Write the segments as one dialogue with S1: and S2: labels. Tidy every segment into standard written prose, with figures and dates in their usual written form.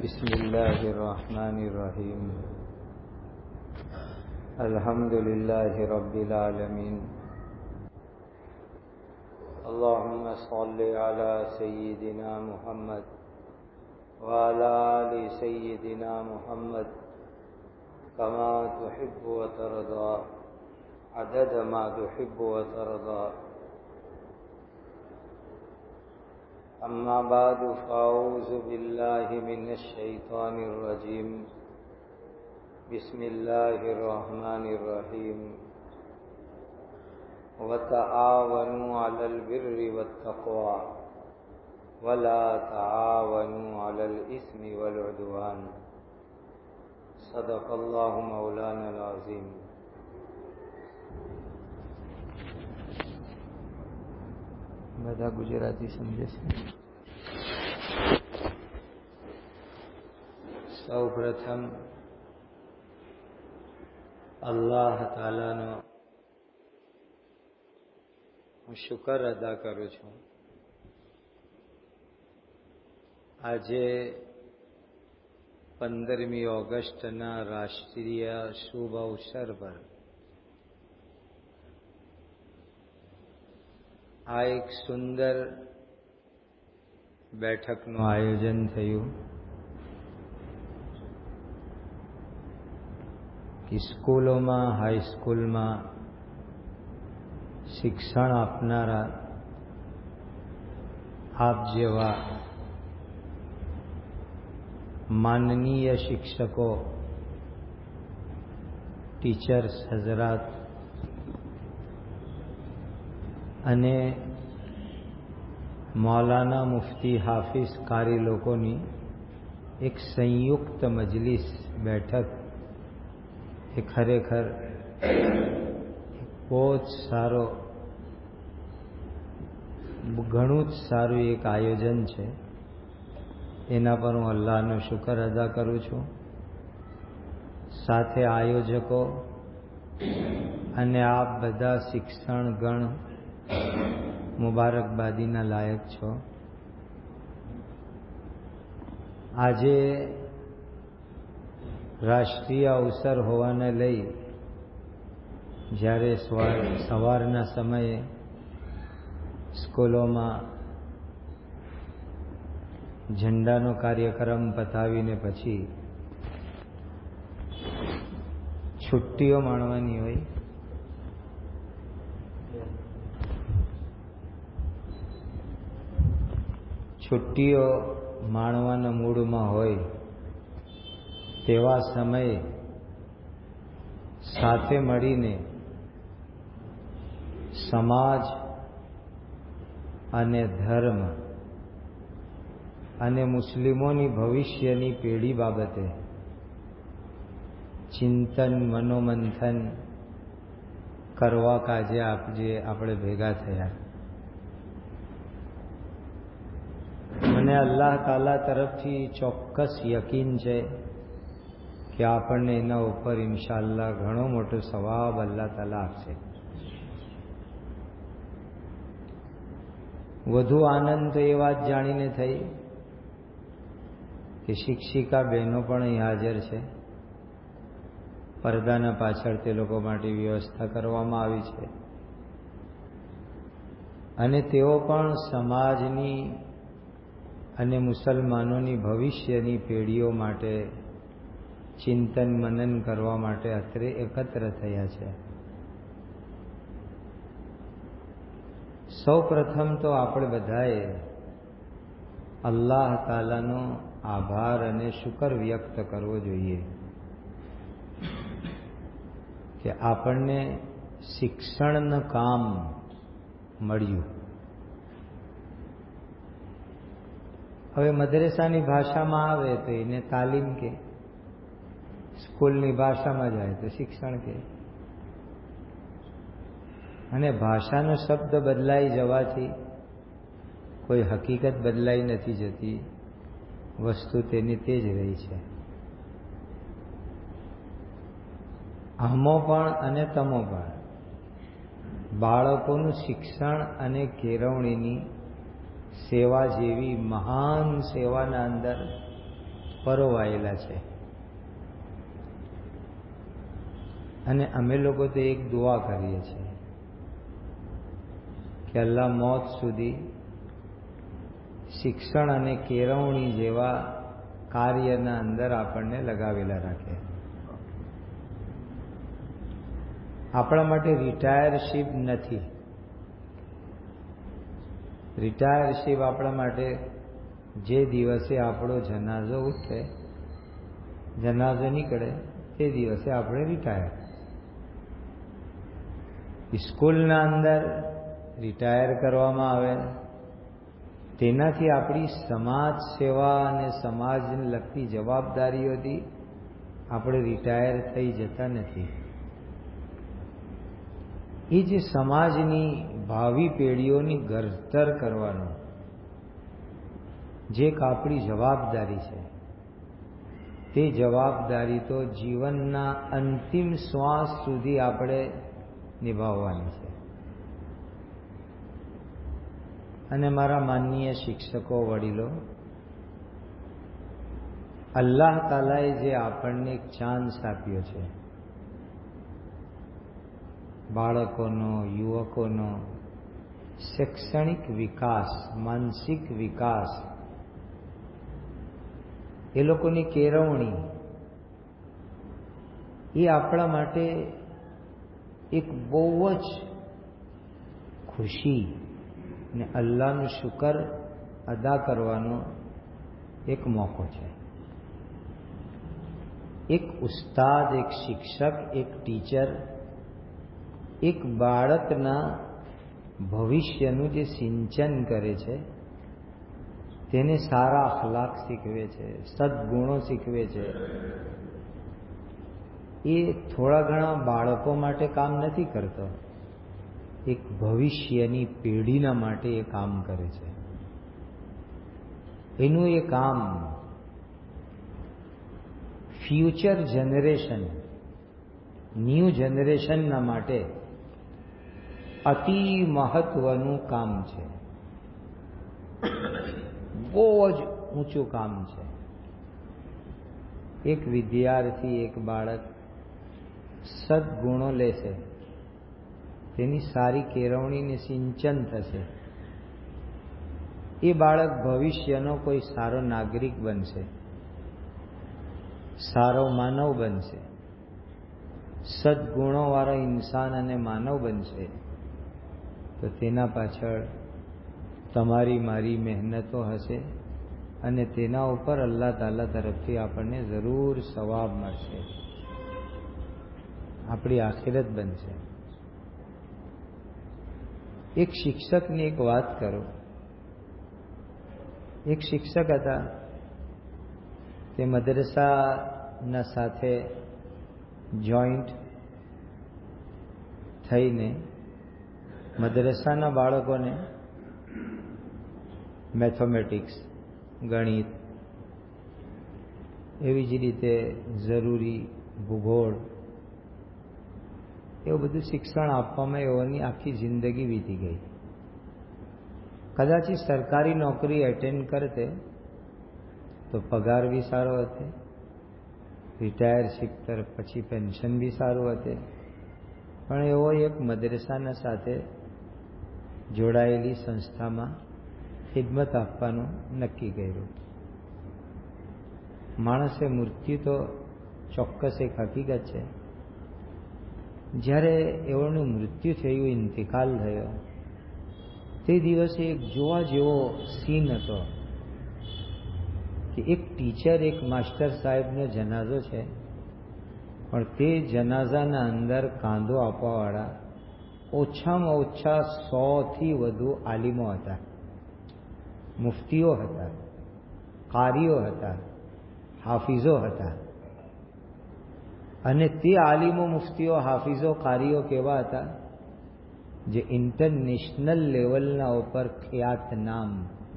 S1: بسم الله الرحمن الرحيم الحمد لله رب العالمين اللهم صل على سيدنا محمد وعلى آل سيدنا محمد كما تحب وترضى عدد ما تحب وترضى أما بعد فأعوذ بالله من الشيطان الرجيم بسم الله الرحمن الرحيم وتعاونوا على البر والتقوى ولا تعاونوا على الإثم والعدوان صدق الله مولانا العظيم. બધા ગુજરાતી સમજે છે. સૌ પ્રથમ અલ્લાહ તાલાનો હું શુકર અદા કરું છું. આજે 15મી ઓગસ્ટના રાષ્ટ્રીય શુભ અવસર પર આ એક સુંદર બેઠકનું આયોજન થયું કે સ્કૂલોમાં, હાઈસ્કૂલમાં શિક્ષણ આપનારા આપ જેવા માનનીય શિક્ષકો, ટીચર્સ હઝરાત અને મૌલાના મુફતી હાફિઝ કારી લોકોની એક સંયુક્ત મજલિસ બેઠક એ ખરેખર બહુ જ સારો, ઘણું જ સારું એક આયોજન છે. એના પર હું અલ્લાહનો શુકર અદા કરું છું. સાથે આયોજકો અને આપ બધા શિક્ષણગણ મુબારકબાદીના લાયક છો. આજે રાષ્ટ્રીય અવસર હોવાને લઈ જ્યારે સવારના સમયે સ્કૂલોમાં ઝંડાનો કાર્યક્રમ પતાવીને પછી છુટ્ટીઓ માણવાની હોય, છુટ્ટીઓ માણવાના મૂડમાં હોય તેવા સમયે સાથે મળીને સમાજ અને ધર્મ અને મુસ્લિમોની ભવિષ્યની પેઢી બાબતે ચિંતન, મનોમંથન કરવા કાજે આપણે ભેગા થયા. મને અલ્લાહ તાલા તરફથી ચોક્કસ યકીન છે કે આપણને એના ઉપર ઇન્શાઅલ્લાહ ઘણો મોટો સવાબ અલ્લાહ તાલા આપશે. વધુ આનંદ તો એ વાત જાણીને થઈ કે શિક્ષિકા બહેનો પણ અહીં હાજર છે. પડદાના પાછળ તે લોકો માટે વ્યવસ્થા કરવામાં આવી છે અને તેઓ પણ સમાજની અને મુસલમાનોની ભવિષ્યની પેઢીઓ માટે ચિંતન મનન કરવા માટે અત્રે એકત્ર થયા છે. સૌ પ્રથમ તો આપણે બધાએ અલ્લાહ તાલાનો આભાર અને શુકર વ્યક્ત કરવો જોઈએ કે આપણને શિક્ષણનું કામ મળ્યું. હવે મદ્રેસાની ભાષામાં આવે તો એને તાલીમ કે, સ્કૂલની ભાષામાં જાય તો શિક્ષણ કે. અને ભાષાનો શબ્દ બદલાઈ જવાથી કોઈ હકીકત બદલાઈ નથી જતી, વસ્તુ તેની તે જ રહી છે. અહમો પણ અને તમો પણ બાળકોનું શિક્ષણ અને કેળવણીની સેવા જેવી મહાન સેવાના અંદર પરોવાયેલા છે. અને અમે લોકો તો એક દુઆ કરીએ છીએ કે અલ્લાહ મોત સુધી શિક્ષણ અને કેળવણી જેવા કાર્યના અંદર આપણને લગાવેલા રાખે. આપણા માટે રિટાયરશીપ નથી. રિટાયરશીપ આપણા માટે જે દિવસે આપણો જનાઝો ઉઠે, જનાઝો નીકળે, તે દિવસે આપણે રિટાયર. સ્કૂલના અંદર રિટાયર કરવામાં આવે, તેનાથી આપણી સમાજ સેવા અને સમાજને લગતી જવાબદારીઓથી આપણે રિટાયર થઈ જતા નથી. એ જે સમાજની ભાવિ પેઢીઓની ઘડતર કરવાનો જે એક આપણી જવાબદારી છે, તે જવાબદારી તો જીવનના અંતિમ શ્વાસ સુધી આપણે નિભાવવાની છે. અને મારા માનનીય શિક્ષકો, વડીલો, અલ્લાહ તાલાએ જે આપણને એક ચાન્સ આપ્યો છે, બાળકોનો, યુવકોનો શૈક્ષણિક વિકાસ, માનસિક વિકાસ, એ લોકોની કેળવણી, એ આપણા માટે એક બહુ જ ખુશી ને અલ્લાહનું શુકર અદા કરવાનો એક મોકો છે. એક ઉસ્તાદ, એક શિક્ષક, એક ટીચર એક બાળકના ભવિષ્યનું જે સિંચન કરે છે, તેને સારા અખલાક શીખવે છે, સદગુણો શીખવે છે, એ થોડા ઘણા બાળકો માટે કામ નથી કરતો, એક ભવિષ્યની પેઢીના માટે એ કામ કરે છે. એનું એ કામ ફ્યુચર જનરેશન, ન્યૂ જનરેશનના માટે અતિ મહત્વનું કામ છે. બહુ જ ઊંચું કામ છે. એક વિદ્યાર્થી, એક બાળક સદગુણો લેશે, તેની સારી કેળવણીને સિંચન થશે, એ બાળક ભવિષ્યનો કોઈ સારો નાગરિક બનશે, સારો માનવ બનશે, સદગુણોવાળો ઇન્સાન અને માનવ બનશે. તો તેના પાછળ તમારી મારી મહેનતો હશે અને તેના ઉપર અલ્લાહ તાલા તરફથી આપણને જરૂર સવાબ મળશે, આપણી આખિરત બનશે. એક શિક્ષકની એક વાત કરું. એક શિક્ષક હતા, તે મદ્રસાના સાથે જોઈન્ટ થઈને મદ્રસાના બાળકોને મેથેમેટિક્સ, ગણિત, એવી જ રીતે જરૂરી ભૂગોળ, એવું બધું શિક્ષણ આપવામાં એઓની આખી જિંદગી વીતી ગઈ. કદાચ સરકારી નોકરી એટેન્ડ કરતે તો પગાર બી સારો હતે, રિટાયરશીપ તરફ પછી પેન્શન બી સારું હતે, પણ એવો એક મદ્રસાના સાથે જોડાયેલી સંસ્થામાં ખિદમત આપવાનું નક્કી કર્યું. માણસે મૃત્યુ તો ચોક્કસ એક હકીકત છે. જ્યારે એઓનું મૃત્યુ થયું, ઇન્તિકાલ થયો, તે દિવસે એક જોવા જેવો સીન હતો કે એક ટીચર, એક માસ્ટર સાહેબનો જનાઝો છે, પણ તે જનાઝાના અંદર કાંદો આપવાવાળા ઓછામાં ઓછા 100થી વધુ આલિમો હતા, મુફ્તીઓ હતા, કારીઓ હતા, હાફિઝો હતા. અને તે આલિમો, મુફ્તીઓ, હાફિઝો, કારીઓ કેવા હતા? જે ઇન્ટરનેશનલ લેવલના ઉપર ખ્યાત નામ.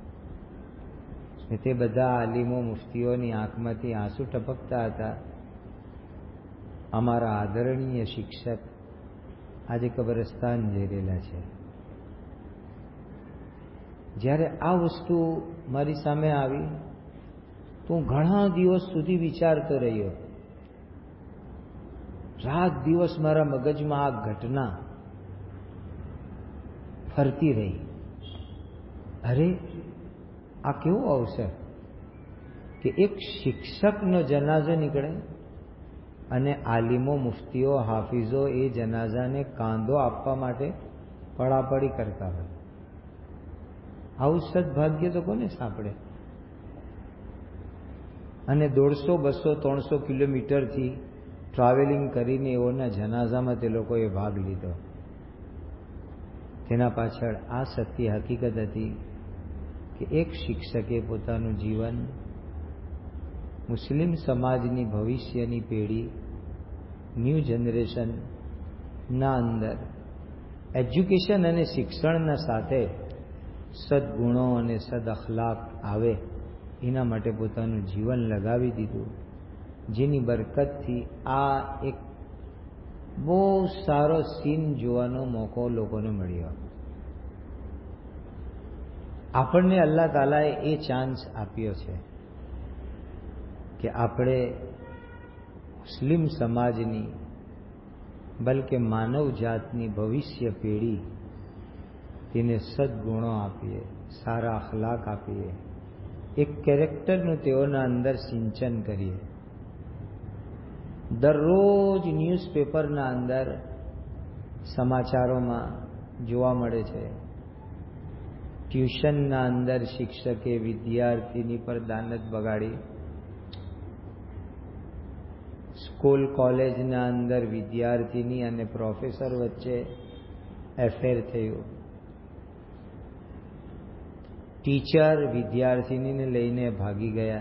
S1: તે બધા આલિમો, મુફ્તીઓની આંખમાંથી આંસુ ટપકતા હતા. અમારા આદરણીય શિક્ષક આજે કબ્રસ્તાન જઈ રહેલા છે. જ્યારે આ વસ્તુ મારી સામે આવી તો હું ઘણા દિવસ સુધી વિચારતો રહ્યો. રાત દિવસ મારા મગજમાં આ ઘટના ફરતી રહી. અરે, આ કેવો અવસર કે એક શિક્ષકનો જનાઝો નીકળે અને આલિમો, મુફ્તીઓ, હાફિઝો એ જનાઝાને કાંદો આપવા માટે પડાપડી કરતા હોય. આવું સદભાગ્ય તો કોને સાંપડે? અને 150, 200, 300 કિલોમીટરથી ટ્રાવેલિંગ કરીને એઓના જનાઝામાં તે લોકોએ ભાગ લીધો. તેના પાછળ આ સત્ય હકીકત હતી કે એક શિક્ષકે પોતાનું જીવન મુસ્લિમ સમાજની ભવિષ્યની પેઢી, ન્યૂ જનરેશનના અંદર એજ્યુકેશન અને શિક્ષણના સાથે સદગુણો અને સદ અખલાક આવે એના માટે પોતાનું જીવન લગાવી દીધું, જેની બરકતથી આ એક બહુ સારો સીન જોવાનો મોકો લોકોને મળ્યો. આપણને અલ્લાહ તાલાએ એ ચાન્સ આપ્યો છે કે આપણે મુસ્લિમ સમાજની, બલકે માનવ જાતની ભવિષ્ય પેઢી, તેને સદગુણો આપીએ, સારા અખલાક આપીએ, એક કેરેક્ટરનું તેઓના અંદર સિંચન કરીએ. દરરોજ ન્યૂઝપેપરના અંદર, સમાચારોમાં જોવા મળે છે, ટ્યુશનના અંદર શિક્ષકે વિદ્યાર્થીની પર દાનત બગાડી, સ્કૂલ કોલેજના અંદર વિદ્યાર્થીની અને પ્રોફેસર વચ્ચે એફેર થયું, ટીચર વિદ્યાર્થીનીને લઈને ભાગી ગયા.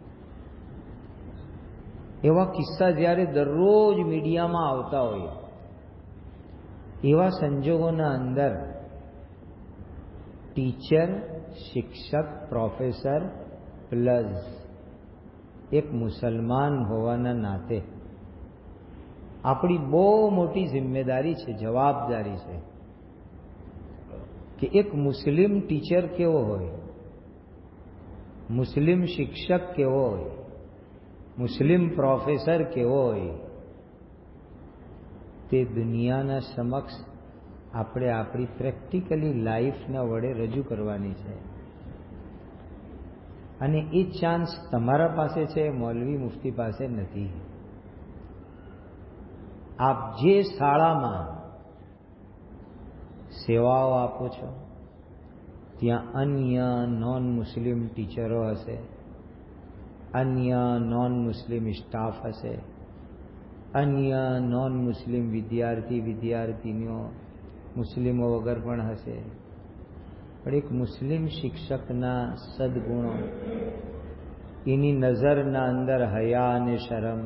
S1: એવા કિસ્સા જ્યારે દરરોજ મીડિયામાં આવતા હોય, એવા સંજોગોના અંદર ટીચર, શિક્ષક, પ્રોફેસર પ્લસ એક મુસલમાન હોવાના નાતે આપણી બહુ મોટી જિમ્મેદારી છે, જવાબદારી છે કે એક મુસ્લિમ ટીચર કેવો હોય, મુસ્લિમ શિક્ષક કેવો હોય, મુસ્લિમ પ્રોફેસર કેવો હોય, તે દુનિયાના સમક્ષ આપણે આપણી પ્રેક્ટિકલી લાઈફના વડે રજૂ કરવાની છે. અને એ ચાન્સ તમારા પાસે છે, મૌલવી મુફ્તી પાસે નથી. આપ જે શાળામાં સેવાઓ આપો છો ત્યાં અન્ય નોન મુસ્લિમ ટીચરો હશે, અન્ય નોન મુસ્લિમ સ્ટાફ હશે, અન્ય નોન મુસ્લિમ વિદ્યાર્થીનીઓ મુસ્લિમો વગર પણ હશે. પણ એક મુસ્લિમ શિક્ષકના સદગુણો, એની નજરના અંદર હયા અને શરમ,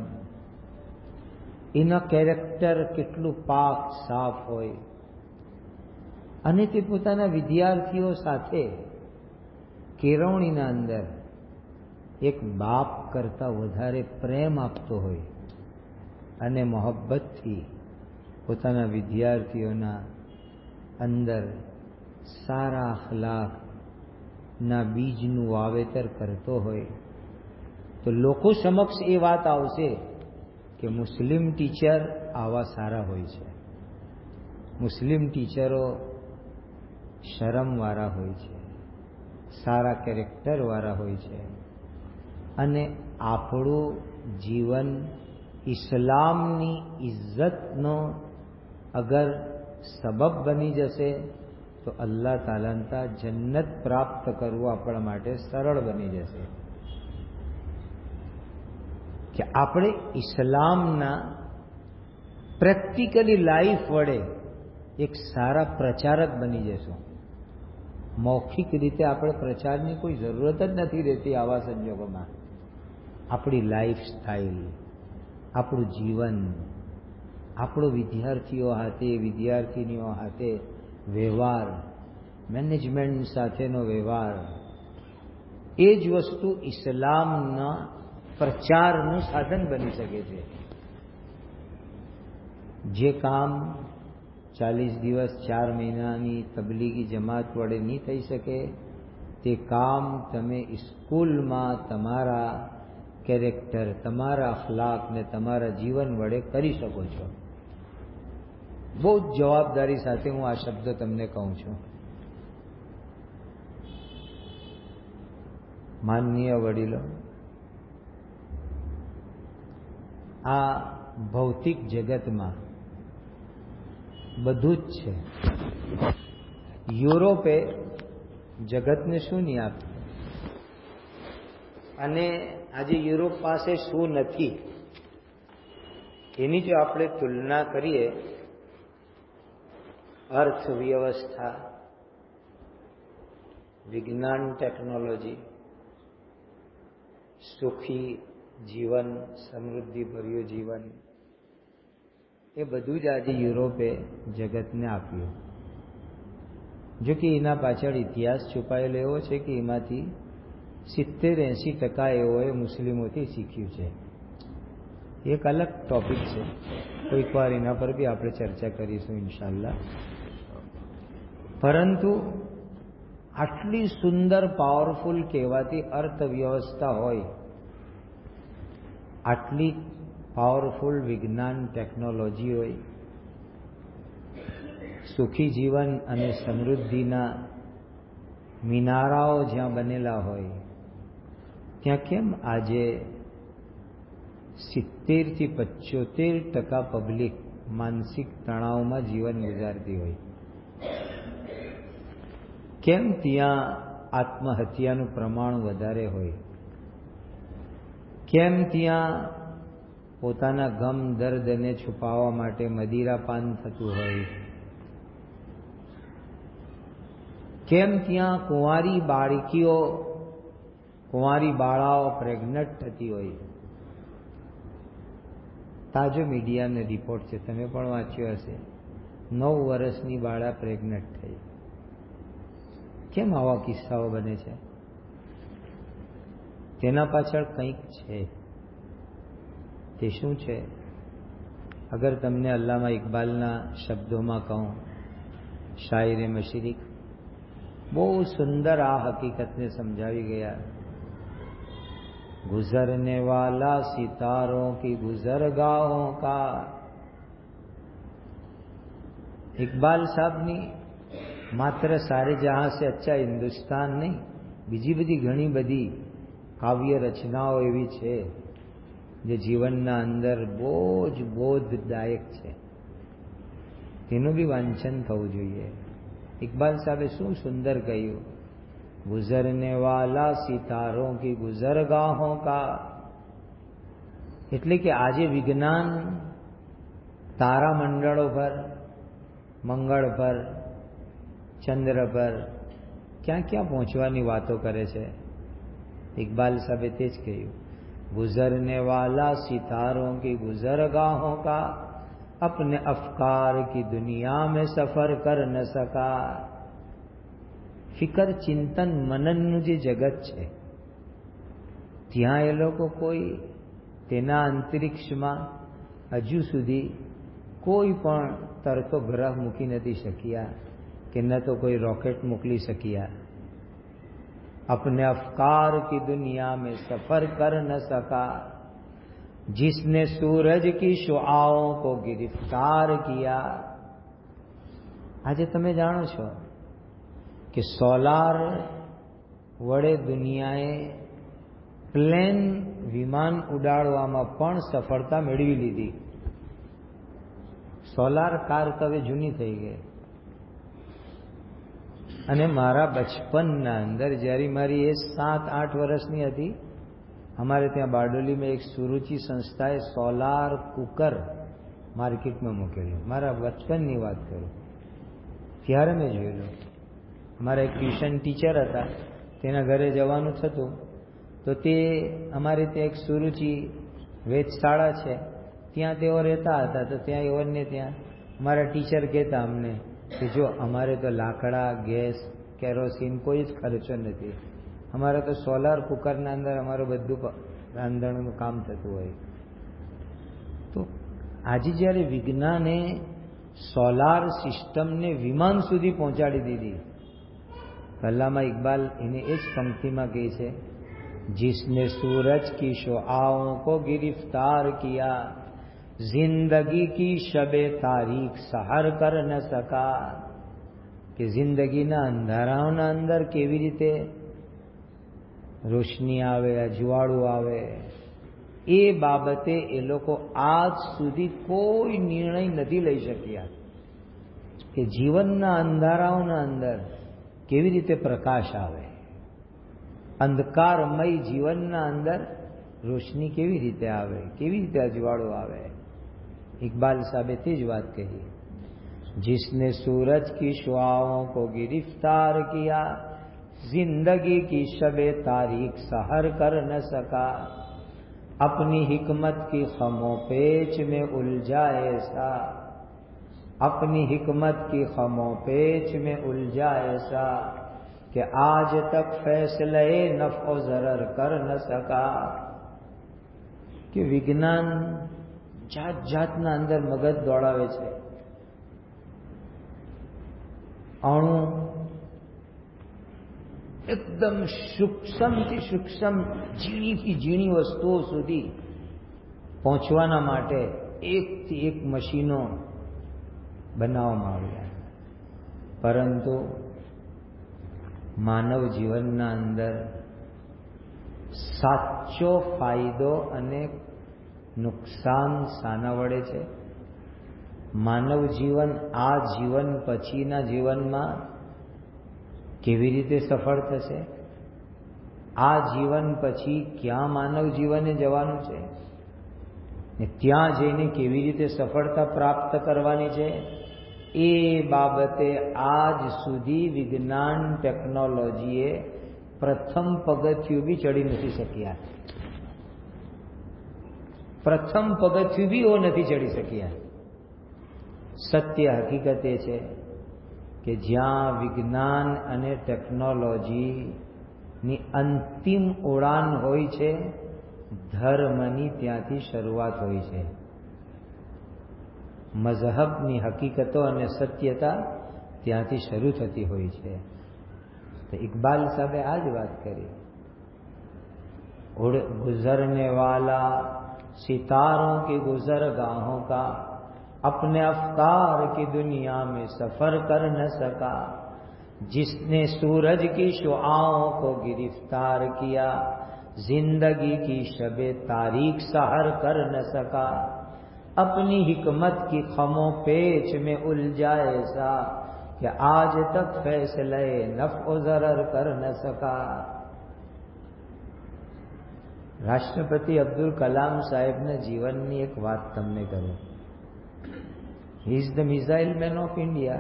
S1: એના કેરેક્ટર કેટલું પાક સાફ હોય, અને તે પોતાના વિદ્યાર્થીઓ સાથે કેળવણીના અંદર એક બાપ કરતા વધારે પ્રેમ આપતો હોય અને મોહબ્બતથી પોતાના વિદ્યાર્થીઓના અંદર સારા અખલાકના બીજનું વાવેતર કરતો હોય, તો લોકો સમક્ષ એ વાત આવશે કે મુસ્લિમ ટીચર આવા સારા હોય છે, મુસ્લિમ ટીચરો શરમવાળા હોય છે, સારા કેરેક્ટરવાળા હોય છે. અને આપણું જીવન ઇસ્લામની ઇજ્જતનો અગર સબબ બની જશે તો અલ્લાહ તાલાના જન્નત પ્રાપ્ત કરવું આપણા માટે સરળ બની જશે. કે આપણે ઇસ્લામના પ્રેક્ટિકલી લાઈફ વડે એક સારા પ્રચારક બની જશું. મૌખિક રીતે આપણે પ્રચારની કોઈ જરૂરત જ નથી રહેતી. આવા સંજોગોમાં આપણી લાઈફ સ્ટાઈલ, આપણું જીવન, આપણો વિદ્યાર્થીઓ હાથે, વિદ્યાર્થીનીઓ હાથે વ્યવહાર, મેનેજમેન્ટ સાથેનો વ્યવહાર, એ જ વસ્તુ ઇસ્લામના પ્રચારનું સાધન બની શકે છે. જે કામ 40 દિવસ 4 મહિનાની તબલીગી જમાત વડે નહીં થઈ શકે, તે કામ તમે સ્કૂલમાં તમારા કેરેક્ટર, તમારા અખલાક ને તમારા જીવન વડે કરી શકો છો. બહુ જ જવાબદારી સાથે હું આ શબ્દ તમને કહું છું. માનનીય વડીલો, આ ભૌતિક જગતમાં બધું જ છે. યુરોપે જગતને શું નહીં આપ્યું, અને આજે યુરોપ પાસે શું નથી એની જો આપણે તુલના કરીએ, અર્થવ્યવસ્થા, વિજ્ઞાન ટેકનોલોજી, સુખી જીવન, સમૃદ્ધિભર્યું જીવન, એ બધું જ આજે યુરોપે જગતને આપ્યું. જો કે એના પાછળ ઇતિહાસ છુપાયેલો એવો છે કે એમાંથી 70-80% એવો એ મુસ્લિમોથી શીખ્યું છે. એક અલગ ટોપિક છે, કોઈક વાર એના પર બી આપણે ચર્ચા કરીશું ઇન્શાલ્લાહ. પરંતુ આટલી સુંદર પાવરફુલ કહેવાતી અર્થવ્યવસ્થા હોય, આટલી પાવરફુલ વિજ્ઞાન ટેકનોલોજી હોય, સુખી જીવન અને સમૃદ્ધિના મિનારાઓ જ્યાં બનેલા હોય, ત્યાં કેમ આજે 70-75% પબ્લિક માનસિક તણાવમાં જીવન ગુજારતી હોય? કેમ ત્યાં આત્મહત્યાનું પ્રમાણ વધારે હોય? કેમ ત્યાં પોતાના ગમ દર્દને છુપાવવા માટે મદિરાપાન થતું હોય? કેમ ત્યાં કુંવારી બાળકીઓ, કુંવારી બાળાઓ પ્રેગ્નન્ટ થતી હોય? તાજો મીડિયાનો રિપોર્ટ છે, તમે પણ વાંચ્યો હશે. 9 વર્ષની બાળા પ્રેગ્નન્ટ થઈ. કેમ આવા કિસ્સાઓ બને છે? તેના પાછળ કંઈક છે. તે શું છે? અગર તમને અલ્લામા ઇકબાલના શબ્દોમાં કહું, શાયરે મશરિક બહુ સુંદર આ હકીકતને સમજાવી ગયા. गुजरने वाला सितारों की गुजरगाहों का. इकबाल साहबની માત્ર સારે જહાં સે અચ્છા હિન્દુસ્તાન નહીં, બીજી બધી ઘણી બધી કાવ્ય રચનાઓ એવી છે જે જીવનના અંદર બહુ જ બોધદાયક છે. તેનું બી વાંચન થવું જોઈએ. ઇકબાલ સાહેબે શું સુંદર કહ્યું, गुजरने वाला सितारों की गुजरगाहों का. એટલે કે આજે વિજ્ઞાન તારા મંડળો પર, મંગળ પર, ચંદ્ર પર ક્યાં ક્યાં પહોંચવાની વાતો કરે છે. ઇકબાલ સાહેબે તે જ કહ્યું, गुजरने वाला सितारों की गुजरगाहों का, अपने अफकार की दुनिया में सफर कर न सका. ફિકર, ચિંતન, મનનનું જે જગત છે, ત્યાં એ લોકો કોઈ તેના અંતરિક્ષમાં હજુ સુધી કોઈ પણ તરતો ગ્રહ મૂકી નથી શક્યા, કે ન તો કોઈ રોકેટ મોકલી શક્યા. अपने अफकार की दुनिया में सफर कर न सका, जिसने सूरज की शुआओं को गिरफ्तार किया. આજે તમે જાણો છો કે સોલાર વડે દુનિયાએ પ્લેન, વિમાન ઉડાડવામાં પણ સફળતા મેળવી લીધી. સોલાર કાર તો હવે જૂની થઈ ગઈ. અને મારા બચપનના અંદર જ્યારે મારી એ 7-8 વર્ષની હતી, અમારે ત્યાં બારડોલીમાં એક સુરુચિ સંસ્થાએ સોલાર કુકર માર્કેટમાં મૂકેલું. મારા બચપનની વાત કરું ત્યારે મેં જોયેલું. અમારા એક ટ્યુશન ટીચર હતા, તેના ઘરે જવાનું થતું, તો તે અમારે ત્યાં એક સુરુચિ વેધશાળા છે, ત્યાં તેઓ રહેતા હતા. તો ત્યાં એવોને ત્યાં અમારા ટીચર કહેતા અમને કે જો અમારે તો લાકડા, ગેસ, કેરોસીન કોઈ જ ખર્ચો નથી, અમારે તો સોલાર કુકરના અંદર અમારું બધું રાંધણનું કામ થતું હોય. તો આજે જ્યારે વિજ્ઞાને સોલાર સિસ્ટમને વિમાન સુધી પહોંચાડી દીધી, अल्लामा इकबाल इन्हें इस पंक्ति में कही है, जिसने सूरज की शुआओं को गिरफ्तार किया, जिंदगी की शबे तारीख सहर कर न सका। कि जिंदगीना अंधाराओना अंदर केवी रीते रोशनी आवे, अजवाळू आवे, ए बाबते ए लोको आज सुधी कोई निर्णय नहीं लई शक्या कि जीवनना अंधाराओना अंदर केवी रीते प्रकाश आवे, अंधकारमय जीवनना अंदर रोशनी केवी रीते आवे, केवी रीते अजवाळू आवे। इकबाल साहबे ते ज बात कही, जिसने सूरज की शुआओं को गिरफ्तार किया, जिंदगी की शबे तारीख सहर कर न सका। अपनी हिकमत की खमोपेच में उलझा ऐसा, अपनी हिकमत की खमोपेच में उलझा ऐसा, कि आज तक फैसले नफ़ो ज़रर कर न सका। कि विज्ञान जात जातना अंदर मगज दौड़ावे छे, अणु एकदम सूक्ष्म थी सूक्ष्म झीणी थी झीणी वस्तुओं सुधी पहोंचवाना माटे एक थी एक मशीनो बनाववामां आव्या, परंतु मानव जीवनना अंदर साचो फायदो अने नुकसान साना वडे छे। मानव जीवन आ जीवन पछीना जीवनमां केवी रीते सफल थशे, आ जीवन पछी क्या मानव जीवने जवानुं छे ने त्यां जईने केवी रीते सफलता प्राप्त करवानी छे, ए बाबते आज सुधी विज्ञान टेक्नोलॉजीए प्रथम पगथિયું भी चढ़ी नहीं शक्या, प्रथम पगथિયું भी वो नहीं चढ़ी शक्या। सत्य हकीकत ए छे कि ज्यां विज्ञान अने टेक्नोलॉजी नी अंतिम उड़ान होय छे, धर्मनी त्यांथी शरूआत होय छे। मजहबनी हकीकतो अने सत्यता त्यांथी शरू थती होय छे। तो इकबाल साहबे आज बात करी, गुजरने वाला सितारों की गुजरगाहों का अपने अफ्तार की दुनिया में सफर कर न सका। जिसने सूरज की शुआओं को गिरफ्तार किया, जिंदगी की शबे तारीख सहर कर न सका। अपनी हिकमत की खमों पेच में उलझा ऐसा, कि आज तक फैसले नफ़ो ज़रर कर न सका। राष्ट्रपति अब्दुल कलाम साहेब ने जीवन की एक बात तमने करूं। He is the missile man of India.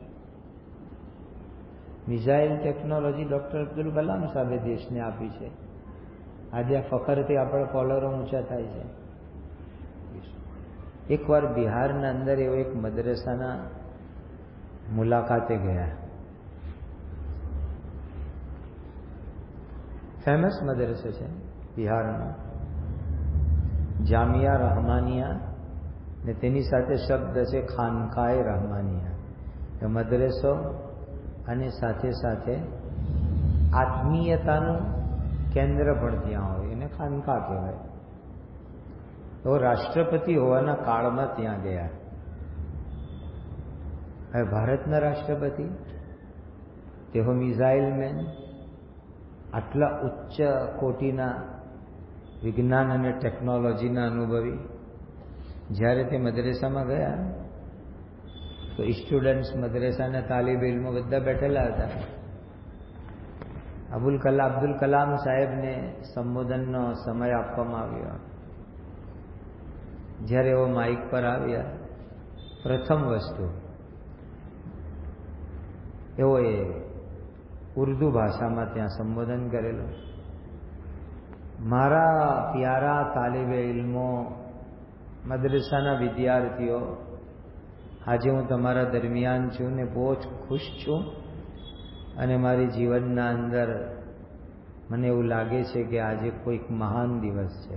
S1: Missile technology doctor Abdul Kalam साहेबे देश ने आपी छे। आज आ फखरथी आपणे कॉलरो ऊंचा थाय छे। एक बार बिहार ना अंदर एवो एक मद्रसाना मुलाकाते गया। फेमस मद्रसो छे बिहार में, जामिया रहमानिया ने तेनी साथे शब्द छे खानकाए रहमानिया। तो मद्रसो अने साथे साथे आत्मीयतानुं केंद्र पण त्यां होय, एने खानका कहेवाय। तो राष्ट्रपति होवाना काळमां त्यां गया। हवे भारतना राष्ट्रपति तेहो मिसाइल मैन, आटला उच्च कोटीना विज्ञान अने टेक्नोलॉजीना अनुभवी ज्यारे ते मद्रसामां गया तो स्टूडेंट्स मद्रसाना तालीब इल्मो बधा बैठेला हता। अब्दुल कलाम साहेब ने संबोधननो समय आपवामां आव्यो। ज्यारे वो माइक पर आव्या, प्रथम वस्तु एवोए उर्दू भाषा में त्या संबोधन करेलू। मारा प्यारा तालीबे इल्मो, मद्रसाना विद्यार्थीओ, आज हूँ तमारा दरमियान छूं ने बहुत खुश छूं अने मारी जीवनना अंदर मने एवुं लागे छे कि आज कोईक महान दिवस छे।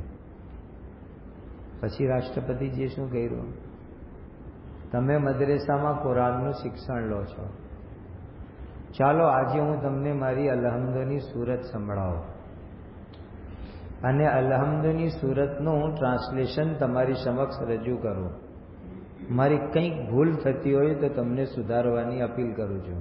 S1: पछी राष्ट्रपतिजीए शुं कर्युं? तमे मद्रसामां कुराननुं शिक्षण लो छो, ચાલો આજે હું તમને મારી અલહમ્દની સુરત સંભળાવું અને અલહમ્દની સુરતનું હું ટ્રાન્સલેશન તમારી સમક્ષ રજૂ કરું. મારી કંઈક ભૂલ થતી હોય તો તમને સુધારવાની અપીલ કરું છું.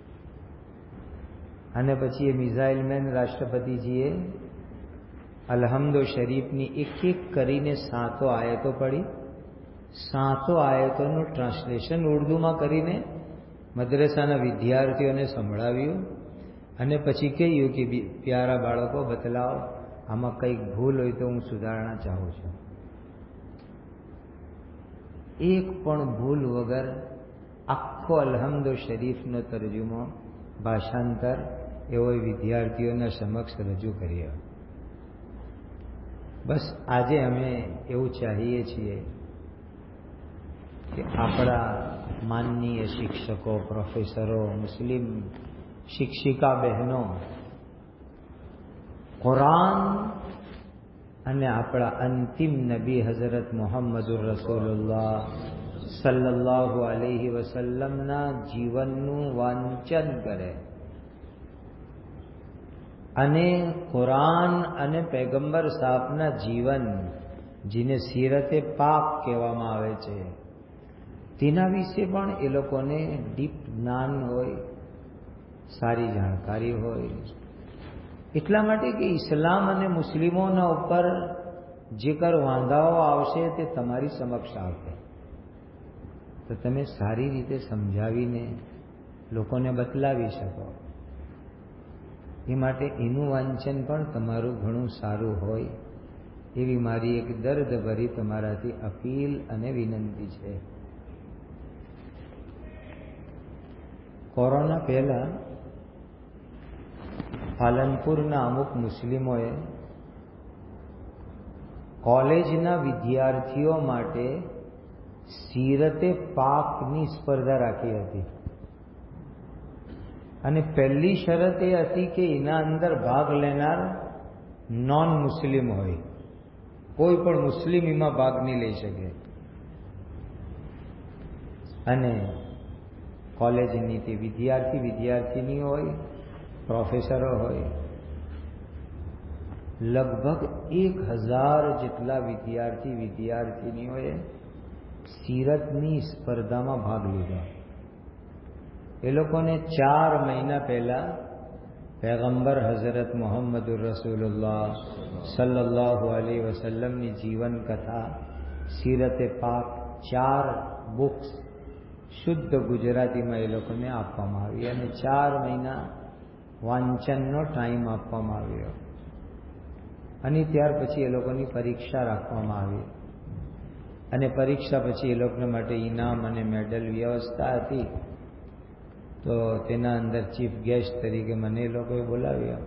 S1: અને પછી એ મિસાઇલ મેન રાષ્ટ્રપતિજીએ અલહમ્દો શરીફની એક એક કરીને 7 આયતો પડી. 7 આયતોનું ટ્રાન્સલેશન ઉર્દુમાં કરીને મદ્રસાના વિદ્યાર્થીઓને સંભળાવ્યું અને પછી કહ્યું કે પ્યારા બાળકો બતલાવો, આમાં કંઈક ભૂલ હોય તો હું સુધારણા ચાહું છું. એક પણ ભૂલ વગર આખો અલહમ્દો શરીફનો તર્જુમો ભાષાંતર એવો વિદ્યાર્થીઓના સમક્ષ રજૂ કર્યો. બસ આજે અમે એવું ચાહીએ છીએ કે આપણા માનનીય શિક્ષકો, પ્રોફેસરો, મુસ્લિમ શિક્ષિકા બહેનો કુરાન અને આપણા અંતિમ નબી હઝરત મુહમ્મદુર રસૂલુલ્લાહ સલ્લલ્લાહુ અલૈહિ વસલ્લમના જીવનનું વાંચન કરે અને કુરાન અને પૈગંબર સાહેબના જીવન, જેને સીરતે પાક કહેવામાં આવે છે, તેના વિશે પણ એ લોકોને ડીપ જ્ઞાન હોય, સારી જાણકારી હોય. એટલા માટે કે ઇસ્લામ અને મુસ્લિમોના ઉપર જે કર વાંધાઓ આવશે તે તમારી સમક્ષ આવશે, તો તમે સારી રીતે સમજાવીને લોકોને બતલાવી શકો. એ માટે એનું વાંચન પણ તમારું ઘણું સારું હોય એવી મારી એક દર્દભરી તમારાથી અપીલ અને વિનંતી છે. કોરોના પહેલા પાલનપુરના અમુક મુસ્લિમોએ કોલેજના વિદ્યાર્થીઓ માટે સીરતે પાકની સ્પર્ધા રાખી હતી અને પહેલી શરત એ હતી કે એના અંદર ભાગ લેનાર નોન મુસ્લિમ હોય, કોઈ પણ મુસ્લિમ એમાં ભાગ નહીં લઈ શકે. અને કોલેજની તે વિદ્યાર્થીની હોય, પ્રોફેસરો હોય, લગભગ 1000 જેટલા વિદ્યાર્થીનીઓએ સીરતની સ્પર્ધામાં ભાગ લીધો. એ લોકોને 4 મહિના પહેલા પૈગંબર હઝરત મુહમ્મદુર રસૂલુલ્લાહ સલ્લલ્લાહુ અલૈહિ વસલ્લમની જીવન કથા સીરતે પાક 4 બુક્સ શુદ્ધ ગુજરાતીમાં એ લોકોને આપવામાં આવી અને 4 મહિના વાંચનનો ટાઈમ આપવામાં આવ્યો અને ત્યાર પછી એ લોકોની પરીક્ષા રાખવામાં આવી અને પરીક્ષા પછી એ લોકો માટે ઇનામ અને મેડલ વ્યવસ્થા હતી. તો તેના અંદર ચીફ ગેસ્ટ તરીકે મને એ લોકોએ બોલાવ્યા.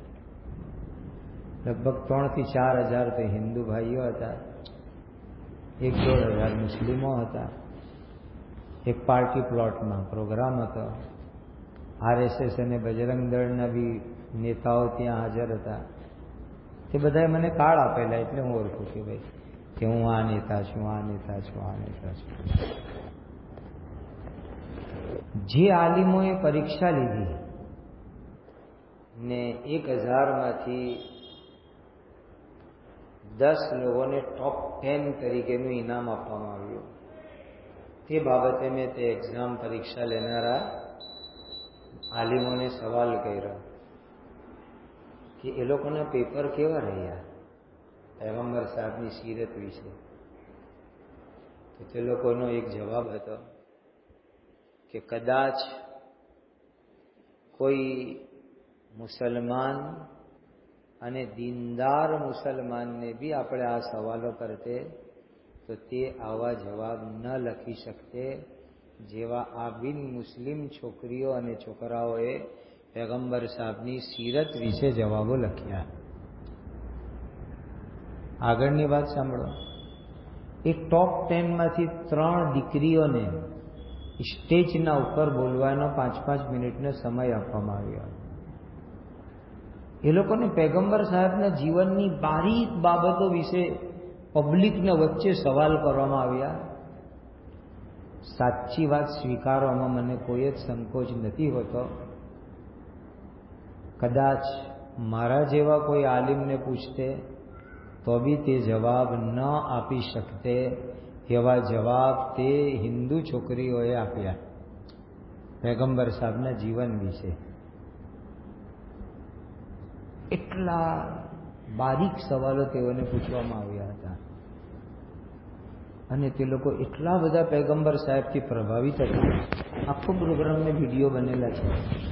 S1: લગભગ 3 થી 4 હજાર તો હિન્દુ ભાઈઓ હતા, 1-1.5 હજાર મુસ્લિમો હતા. એક પાર્ટી પ્લોટમાં પ્રોગ્રામ હતો. RSS અને બજરંગ દળના બી નેતાઓ ત્યાં હાજર હતા. તે બધાએ મને કાર્ડ આપેલા એટલે હું ઓળખું કે ભાઈ કે હું આ નેતા છું, આ નેતા છું, આ નેતા છું. જે આલિમોએ પરીક્ષા લીધી ને 1000માંથી 10 લોકોને ટોપ 10 તરીકેનું ઇનામ આપવામાં આવ્યું. તે બાબતે મેં તે એક્ઝામ પરીક્ષા લેનારા આલિમોને સવાલ કર્યો કે એ લોકોના પેપર કેવા રહ્યા પૈગંબર સાહેબની સીરત વિશે. તો તે લોકોનો એક જવાબ હતો કે કદાચ કોઈ મુસલમાન અને દીનદાર મુસલમાનને બી આપણે આ સવાલો કરતે તો તે આવા જવાબ ન લખી શકતે જેવા આ બિન મુસ્લિમ છોકરીઓ અને છોકરાઓએ પૈગંબર સાહેબની સીરત વિશે જવાબો લખ્યા. આગળની વાત સાંભળો. એક ટોપ 10માંથી 3 દીકરીઓને સ્ટેજના ઉપર બોલવાનો 5-5 મિનિટનો સમય આપવામાં આવ્યો. એ લોકોને પૈગંબર સાહેબના જીવનની બારીક બાબતો વિશે પબ્લિકના વચ્ચે સવાલ કરવામાં આવ્યા. સાચી વાત સ્વીકારવામાં મને કોઈ જ સંકોચ નથી હોતો કદાચ મારા જેવા કોઈ આલિમને પૂછતે તો બી તે જવાબ ન આપી શકતે એવા જવાબ તે હિન્દુ છોકરીઓએ આપ્યા પૈગંબર સાહેબના જીવન વિશે. એટલા બારીક સવાલો તેઓને પૂછવામાં આવ્યા હતા અને તે લોકો એટલા બધા પૈગંબર સાહેબથી પ્રભાવિત હતા. આખો પ્રોગ્રામને વિડીયો બનેલા છે.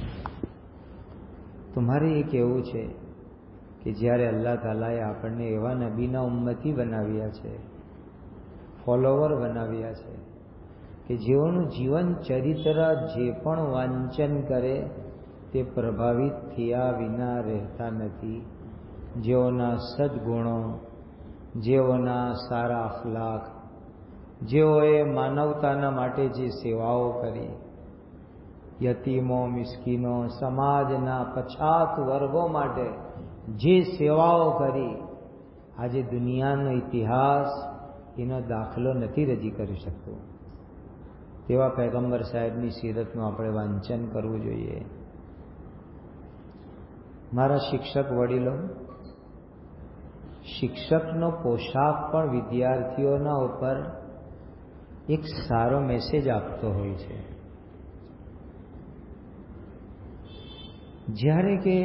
S1: તો મારે એ કહેવું છે કે જ્યારે અલ્લાહ તાલાએ આપણને એવા નબીના ઉમ્મતી બનાવ્યા છે, ફોલોવર બનાવ્યા છે કે જેઓનું જીવન ચરિત્ર જે પણ વાંચન કરે તે પ્રભાવિત થયા વિના રહેતા નથી. જેઓના સદગુણો, જેઓના સારા અખલાક, જેઓએ માનવતાના માટે જે સેવાઓ કરી, યતીમો, મિસ્કીનો, સમાજના પછાત વર્ગો માટે જે સેવાઓ કરી, આજે દુનિયાનો ઇતિહાસ એનો દાખલો નથી રજી કરી શકતો. તેવા પૈગંબર સાહેબની સીરતનું આપણે વાંચન કરવું જોઈએ. મારા શિક્ષક વડીલો, શિક્ષકનો પોશાક પણ વિદ્યાર્થીઓના ઉપર એક સારો મેસેજ આપતો હોય છે. જ્યારે કે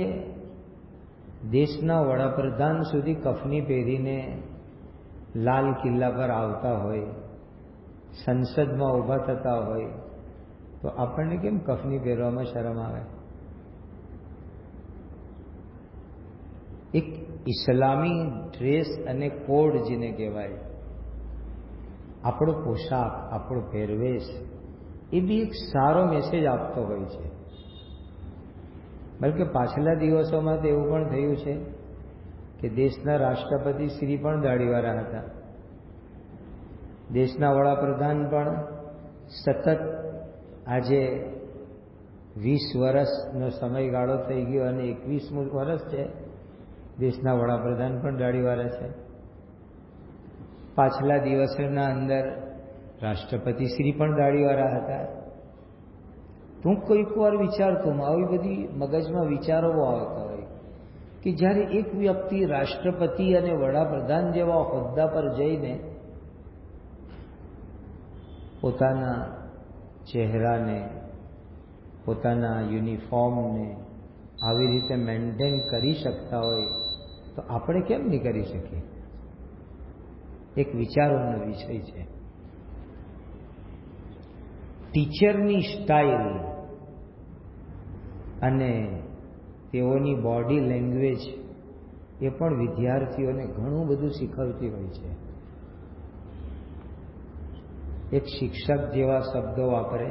S1: દેશના વડાપ્રધાન સુધી કફની પહેરીને લાલ કિલ્લા પર આવતા હોય, સંસદમાં ઊભા થતા હોય, તો આપણને કેમ કફની પહેરવામાં શરમ આવે? એક ઇસ્લામી ડ્રેસ અને કોડ જેને કહેવાય, આપણો પોશાક, આપણો પહેરવેશ, એ બી એક સારો મેસેજ આપતો હોય છે. બલકે પાછલા દિવસોમાં તો એવું પણ થયું છે કે દેશના રાષ્ટ્રપતિ શ્રી પણ દાઢીવાળા હતા, દેશના વડાપ્રધાન પણ સતત આજે 20 વર્ષનો સમયગાળો થઈ ગયો અને 21મું વર્ષ છે. દેશના વડાપ્રધાન પણ દાઢીવાળા છે. પાછલા દિવસોના અંદર રાષ્ટ્રપતિ શ્રી પણ દાઢીવાળા હતા. તું કોઈક વાર વિચારતો, આવી બધી મગજમાં વિચારો આવતા હોય કે જ્યારે એક વ્યક્તિ રાષ્ટ્રપતિ અને વડાપ્રધાન જેવા હોદ્દા પર જઈને પોતાના ચહેરાને, પોતાના યુનિફોર્મને આવી રીતે મેન્ટેન કરી શકતા હોય તો આપણે કેમ નહીં કરી શકીએ? એક વિચારોનો વિષય છે. ટીચરની સ્ટાઇલ અને તેઓની બોડી લેંગ્વેજ એ પણ વિદ્યાર્થીઓને ઘણું બધું શીખવતી હોય છે. એક શિક્ષક જેવા શબ્દો વાપરે,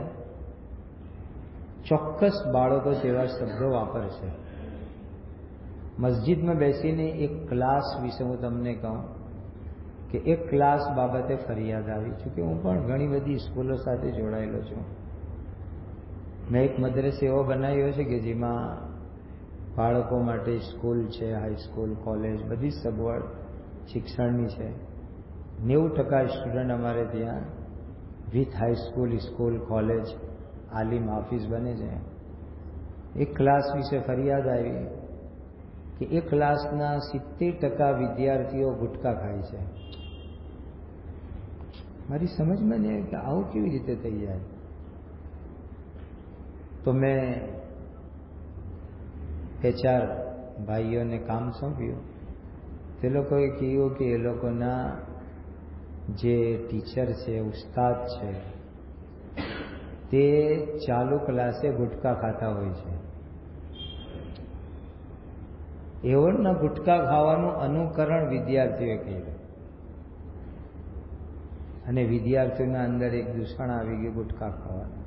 S1: ચોક્કસ બાળકો તેવા શબ્દો વાપરશે. મસ્જિદમાં બેસીને એક ક્લાસ વિશે હું તમને કહું કે એક ક્લાસ બાબતે ફરિયાદ આવી. ચૂંકि હું પણ ઘણી બધી સ્કૂલો સાથે જોડાયેલો છું. મેં એક મદ્રસે એવો બનાવ્યો છે કે જેમાં બાળકો માટે સ્કૂલ છે, હાઈસ્કૂલ, કોલેજ, બધી સગવડ શિક્ષણની છે. 90% સ્ટુડન્ટ અમારે ત્યાં વિથ હાઈસ્કૂલ, સ્કૂલ, કોલેજ, આલિમ, હાફિઝ બને છે. એક ક્લાસ વિશે ફરિયાદ આવી કે એ ક્લાસના 70% વિદ્યાર્થીઓ ગુટખા ખાય છે. મારી સમજમાં નહીં કે આવું કેવી રીતે થઈ જાય. તો મેં 2-4 ભાઈઓને કામ સોંપ્યું. તે લોકોએ કહ્યું કે એ લોકોના જે ટીચર છે, ઉસ્તાદ છે, તે ચાલુ ક્લાસે ગુટખા ખાતા હોય છે. એવોના ગુટખા ખાવાનું અનુકરણ વિદ્યાર્થીઓએ કર્યું અને વિદ્યાર્થીઓના અંદર એક દૂષણ આવી ગયું ગુટખા ખાવાનું.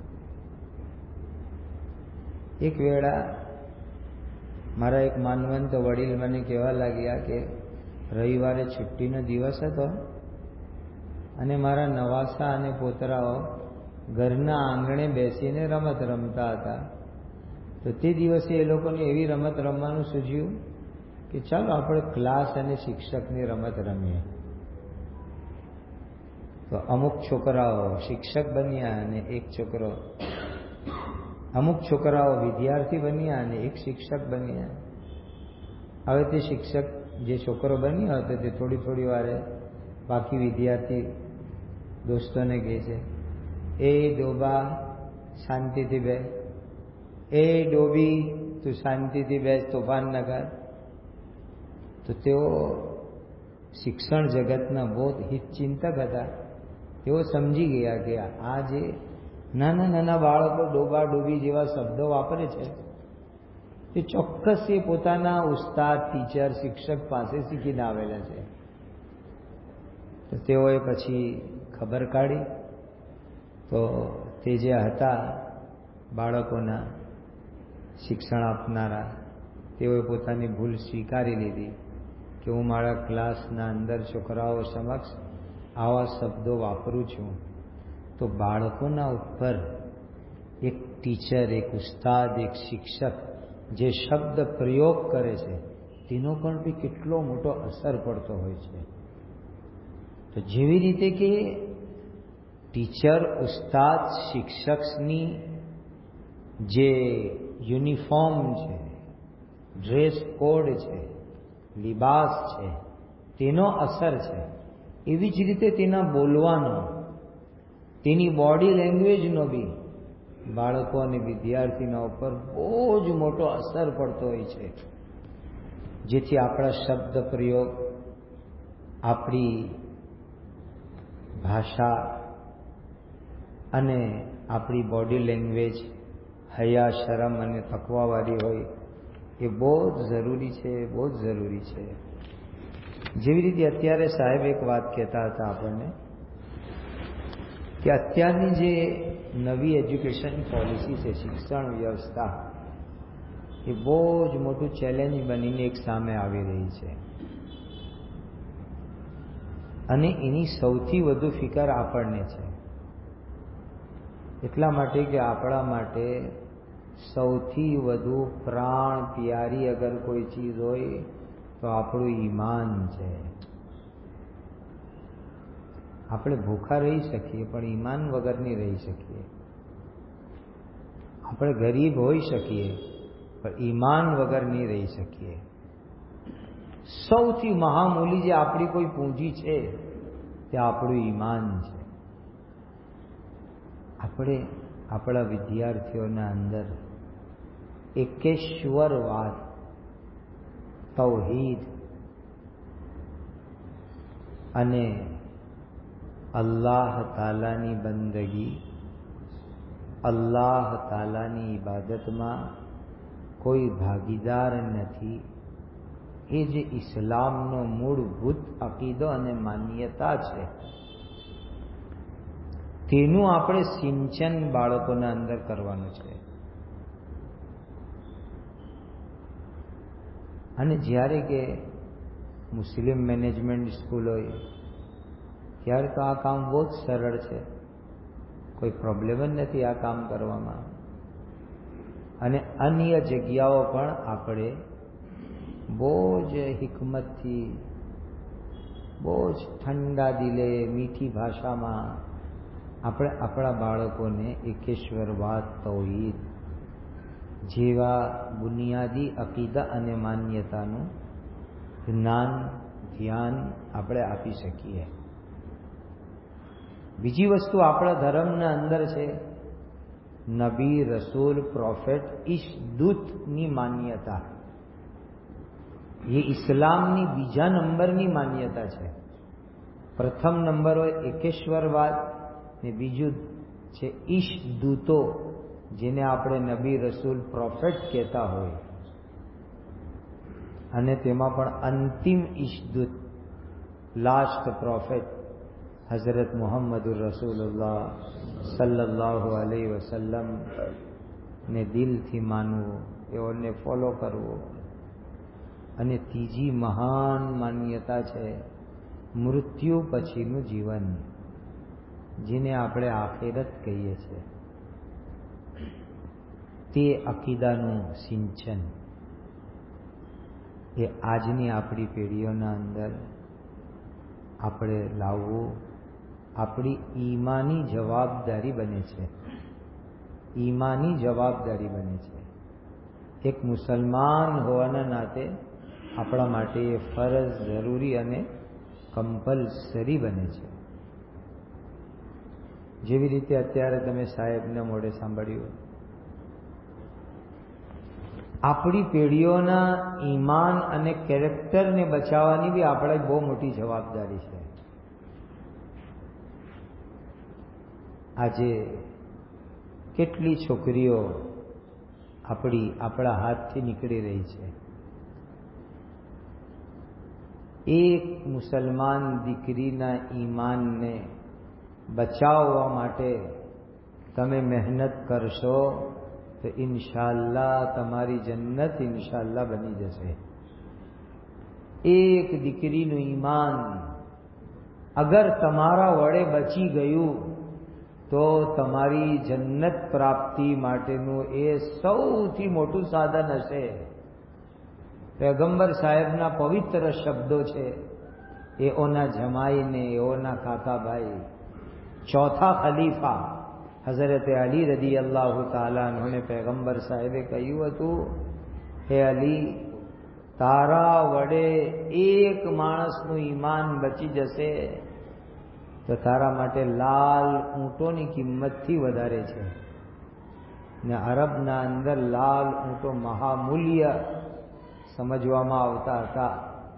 S1: એક વેળા મારા એક માનવંત વડીલ મને કહેવા લાગ્યા કે રવિવારે છુટ્ટીનો દિવસ હતો અને મારા નવાસા અને પોતરાઓ ઘરના આંગણે બેસીને રમત રમતા હતા. તો તે દિવસે એ લોકોને એવી રમત રમવાનું સૂઝ્યું કે ચાલો આપણે ક્લાસ અને શિક્ષકની રમત રમીએ. તો અમુક છોકરાઓ શિક્ષક બન્યા અને એક છોકરો અમુક છોકરાઓ વિદ્યાર્થી બન્યા અને એક શિક્ષક બન્યા. હવે તે શિક્ષક જે છોકરો બન્યો હતો તે થોડી વારે બાકી વિદ્યાર્થી દોસ્તોને કહે છે, એ ડોબા શાંતિથી બેસ, એ ડોબી તું શાંતિથી બેસ, તોફાન ન કર. તો તેઓ શિક્ષણ જગતના બહુ હિતચિંતક હતા. તેઓ સમજી ગયા કે આ જે નાના નાના બાળકો ડોબા ડોબી જેવા શબ્દો વાપરે છે તે ચોક્કસ એ પોતાના ઉસ્તાદ, ટીચર, શિક્ષક પાસે શીખીને આવેલા છે. તો તેઓએ પછી ખબર કાઢી. તો તે જે હતા બાળકોના શિક્ષણ આપનારા, તેઓએ પોતાની ભૂલ સ્વીકારી લીધી કે હું મારા ક્લાસના અંદર છોકરાઓ સમક્ષ આવા શબ્દો વાપરું છું. તો બાળકોના ઉપર એક ટીચર, એક ઉસ્તાદ, એક શિક્ષક જે શબ્દ પ્રયોગ કરે છે તેનો પણ બી કેટલો મોટો અસર પડતો હોય છે. તો જેવી રીતે કે ટીચર, ઉસ્તાદ, શિક્ષકની જે યુનિફોર્મ છે, ડ્રેસ કોડ છે, લિબાસ છે, તેનો અસર છે, એવી જ રીતે તેના બોલવાનો, તેની બોડી લેંગ્વેજનો બી બાળકો અને વિદ્યાર્થીના ઉપર બહુ જ મોટો અસર પડતો હોય છે. જેથી આપણા શબ્દ પ્રયોગ, આપણી ભાષા અને આપણી બોડી લેંગ્વેજ હયા, શરમ અને તકવાવાળી હોય એ બહુ જ જરૂરી છે, બહુ જ જરૂરી છે. જેવી રીતે અત્યારે સાહેબ એક વાત કહેતા હતા આપણને કે અત્યારની જે નવી એજ્યુકેશન પોલિસી છે, શિક્ષણ વ્યવસ્થા, એ બહુ જ મોટું ચેલેન્જ બનીને એક સામે આવી રહી છે. અને એની સૌથી વધુ ફિકર આપણને છે. એટલા માટે કે આપણા માટે સૌથી વધુ પ્રાણ પ્યારી અગર કોઈ ચીજ હોય તો આપણું ઈમાન છે. આપણે ભૂખા રહી શકીએ પણ ઈમાન વગર નહીં રહી શકીએ. આપણે ગરીબ હોઈ શકીએ પણ ઈમાન વગર નહીં રહી શકીએ. સૌથી મહામૂલી જે આપણી કોઈ પૂંજી છે તે આપણું ઈમાન છે. આપણે આપણા વિદ્યાર્થીઓના અંદર એકેશ્વરવાદ, તૌહીદ અને અલ્લાહ તાલાની બંદગી, અલ્લાહ તાલાની ઇબાદતમાં કોઈ ભાગીદાર નથી, એ જે ઇસ્લામનો મૂળભૂત અકીદો અને માન્યતા છે તેનું આપણે સિંચન બાળકોના અંદર કરવાનું છે. અને જ્યારે કે મુસ્લિમ મેનેજમેન્ટ સ્કૂલ હોય ત્યારે તો આ કામ બહુ જ સરળ છે, કોઈ પ્રોબ્લેમ જ નથી આ કામ કરવામાં. અને અન્ય જગ્યાઓ પણ આપણે બહુ જ હિકમતથી, બહુ જ ઠંડા દિલે, મીઠી ભાષામાં આપણે આપણા બાળકોને એકેશ્વરવાદ, તૌહીદ જેવા બુનિયાદી અકીદા અને માન્યતાનું જ્ઞાન, ધ્યાન આપણે આપી શકીએ. બીજી વસ્તુ આપણા ધર્મના અંદર છે નબી, રસૂલ, પ્રોફેટ, ઈશદૂતની માન્યતા. એ ઇસ્લામની બીજા નંબરની માન્યતા છે. પ્રથમ નંબર હોય એકેશ્વરવાદ ને બીજું છે ઈશદૂતો, જેને આપણે નબી, રસૂલ, પ્રોફેટ કહેતા હોય. અને તેમાં પણ અંતિમ ઈશદૂત, લાસ્ટ પ્રોફેટ હઝરત મુહમ્મદુર રસૂલુલ્લાહ સલ્લલ્લાહુ અલૈહિ વસલ્લમ ને દિલથી માનવું, એઓને ફોલો કરવું. અને ત્રીજી મહાન માન્યતા છે મૃત્યુ પછીનું જીવન, જેને આપણે આખિરત કહીએ છીએ. તે અકીદાનું સિંચન એ આજની આપણી પેઢીઓના અંદર આપણે લાવવું આપણી ઈમાની જવાબદારી બને છે. ઈમાની જવાબદારી બને છે. એક મુસલમાન હોવાના નાતે આપણા માટે એ ફરજ, જરૂરી અને કમ્પલસરી બને છે. જેવી રીતે અત્યારે તમે સાહેબના મોઢે સાંભળ્યું, આપણી પેઢીઓના ઈમાન અને કેરેક્ટરને બચાવવાની બી આપણે બહુ મોટી જવાબદારી છે. આજે કેટલી છોકરીઓ આપણા હાથથી નીકળી રહી છે. એક મુસલમાન દીકરીના ઈમાનને બચાવવા માટે તમે મહેનત કરશો તો ઇન્શાઅલ્લાહ તમારી જન્નત ઇન્શાઅલ્લાહ બની જશે. એક દીકરીનું ઈમાન અગર તમારા વડે બચી ગયું તો તમારી જન્નત પ્રાપ્તિ માટેનું એ સૌથી મોટું સાધન હશે. પૈગંબર સાહેબના પવિત્ર શબ્દો છે. એઓના જમાઈને, એઓના કાકાભાઈ, ચોથા ખલીફા હઝરત અલી રદિયલ્લાહુ તાલા અન્હુને પૈગંબર સાહેબે કહ્યું હતું, હે અલી, તારા વડે એક માણસનું ઈમાન બચી જશે તો તારા માટે લાલ ઊંટોની કિંમતથી વધારે છે. ને અરબના અંદર લાલ ઊંટો મહામૂલ્ય સમજવામાં આવતા હતા.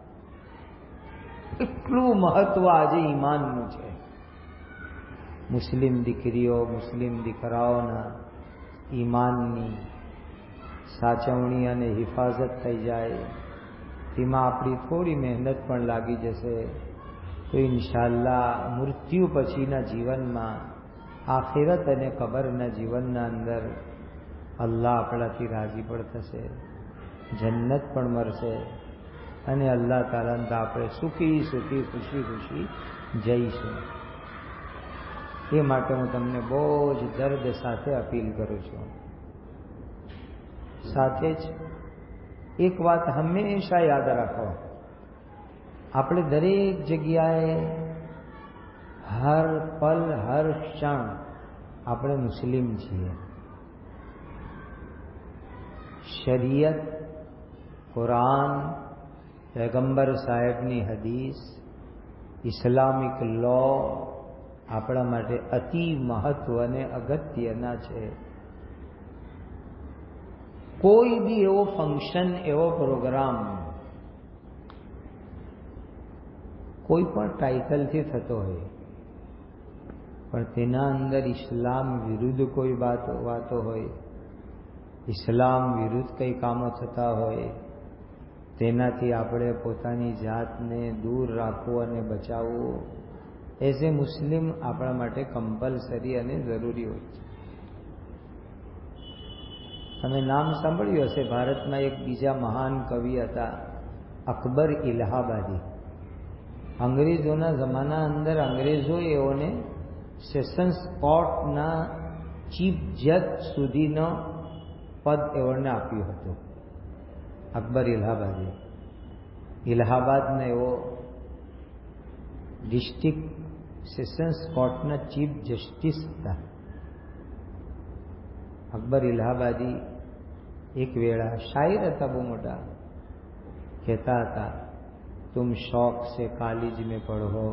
S1: એટલું મહત્વ આજે ઈમાનનું છે. મુસ્લિમ દીકરીઓ, મુસ્લિમ દીકરાઓના ઈમાનની સાચવણી અને હિફાજત થઈ જાય, તેમાં આપણી થોડી મહેનત પણ લાગી જશે તો ઇન્શાઅલ્લાહ મૃત્યુ પછીના જીવનમાં, આખિરત અને કબરના જીવનના અંદર અલ્લાહ આપણાથી રાજી પણ થશે, જન્નત પણ મળશે અને અલ્લાહ તાલા આપણે સુખી સુખી ખુશી ખુશી જઈશું. એ માટે હું તમને બહુ જ દર્દ સાથે અપીલ કરું છું. સાથે જ એક વાત હંમેશા યાદ રાખો, આપણે દરેક જગ્યાએ હર પલ હર ક્ષણ આપણે મુસ્લિમ છીએ. શરીયત, કુરાન, પૈગંબર સાહેબની હદીસ, ઇસ્લામિક લો આપણા માટે અતિ મહત્વ અને અગત્યના છે. કોઈ બી એવો ફંક્શન, એવો પ્રોગ્રામ કોઈ પણ ટાઇટલથી થતો હોય પણ તેના અંદર ઇસ્લામ વિરુદ્ધ કોઈ વાતો હોય, ઇસ્લામ વિરુદ્ધ કંઈ કામો થતા હોય, તેનાથી આપણે પોતાની જાતને દૂર રાખવું અને બચાવવું એઝ એ મુસ્લિમ આપણા માટે કમ્પલસરી અને જરૂરી હોય છે. તમે નામ સાંભળ્યું હશે, ભારતમાં એક બીજા મહાન કવિ હતા, અકબર ઇલાહાબાદી. અંગ્રેજોના જમાના અંદર અંગ્રેજો એઓને સેશન્સ કોર્ટના ચીફ જજ સુધીનો પદ એઓને આપ્યું હતું. અકબર ઇલાહાબાદી ઇલાહાબાદના એવો ડિસ્ટ્રિક્ટ સેશન્સ કોર્ટના ચીફ જસ્ટિસ હતા. અકબર ઇલાહાબાદી એક વેળા શાયર હતા, બહુ મોટા, કહેતા હતા, तुम शौक से कॉलेज में पढ़ो,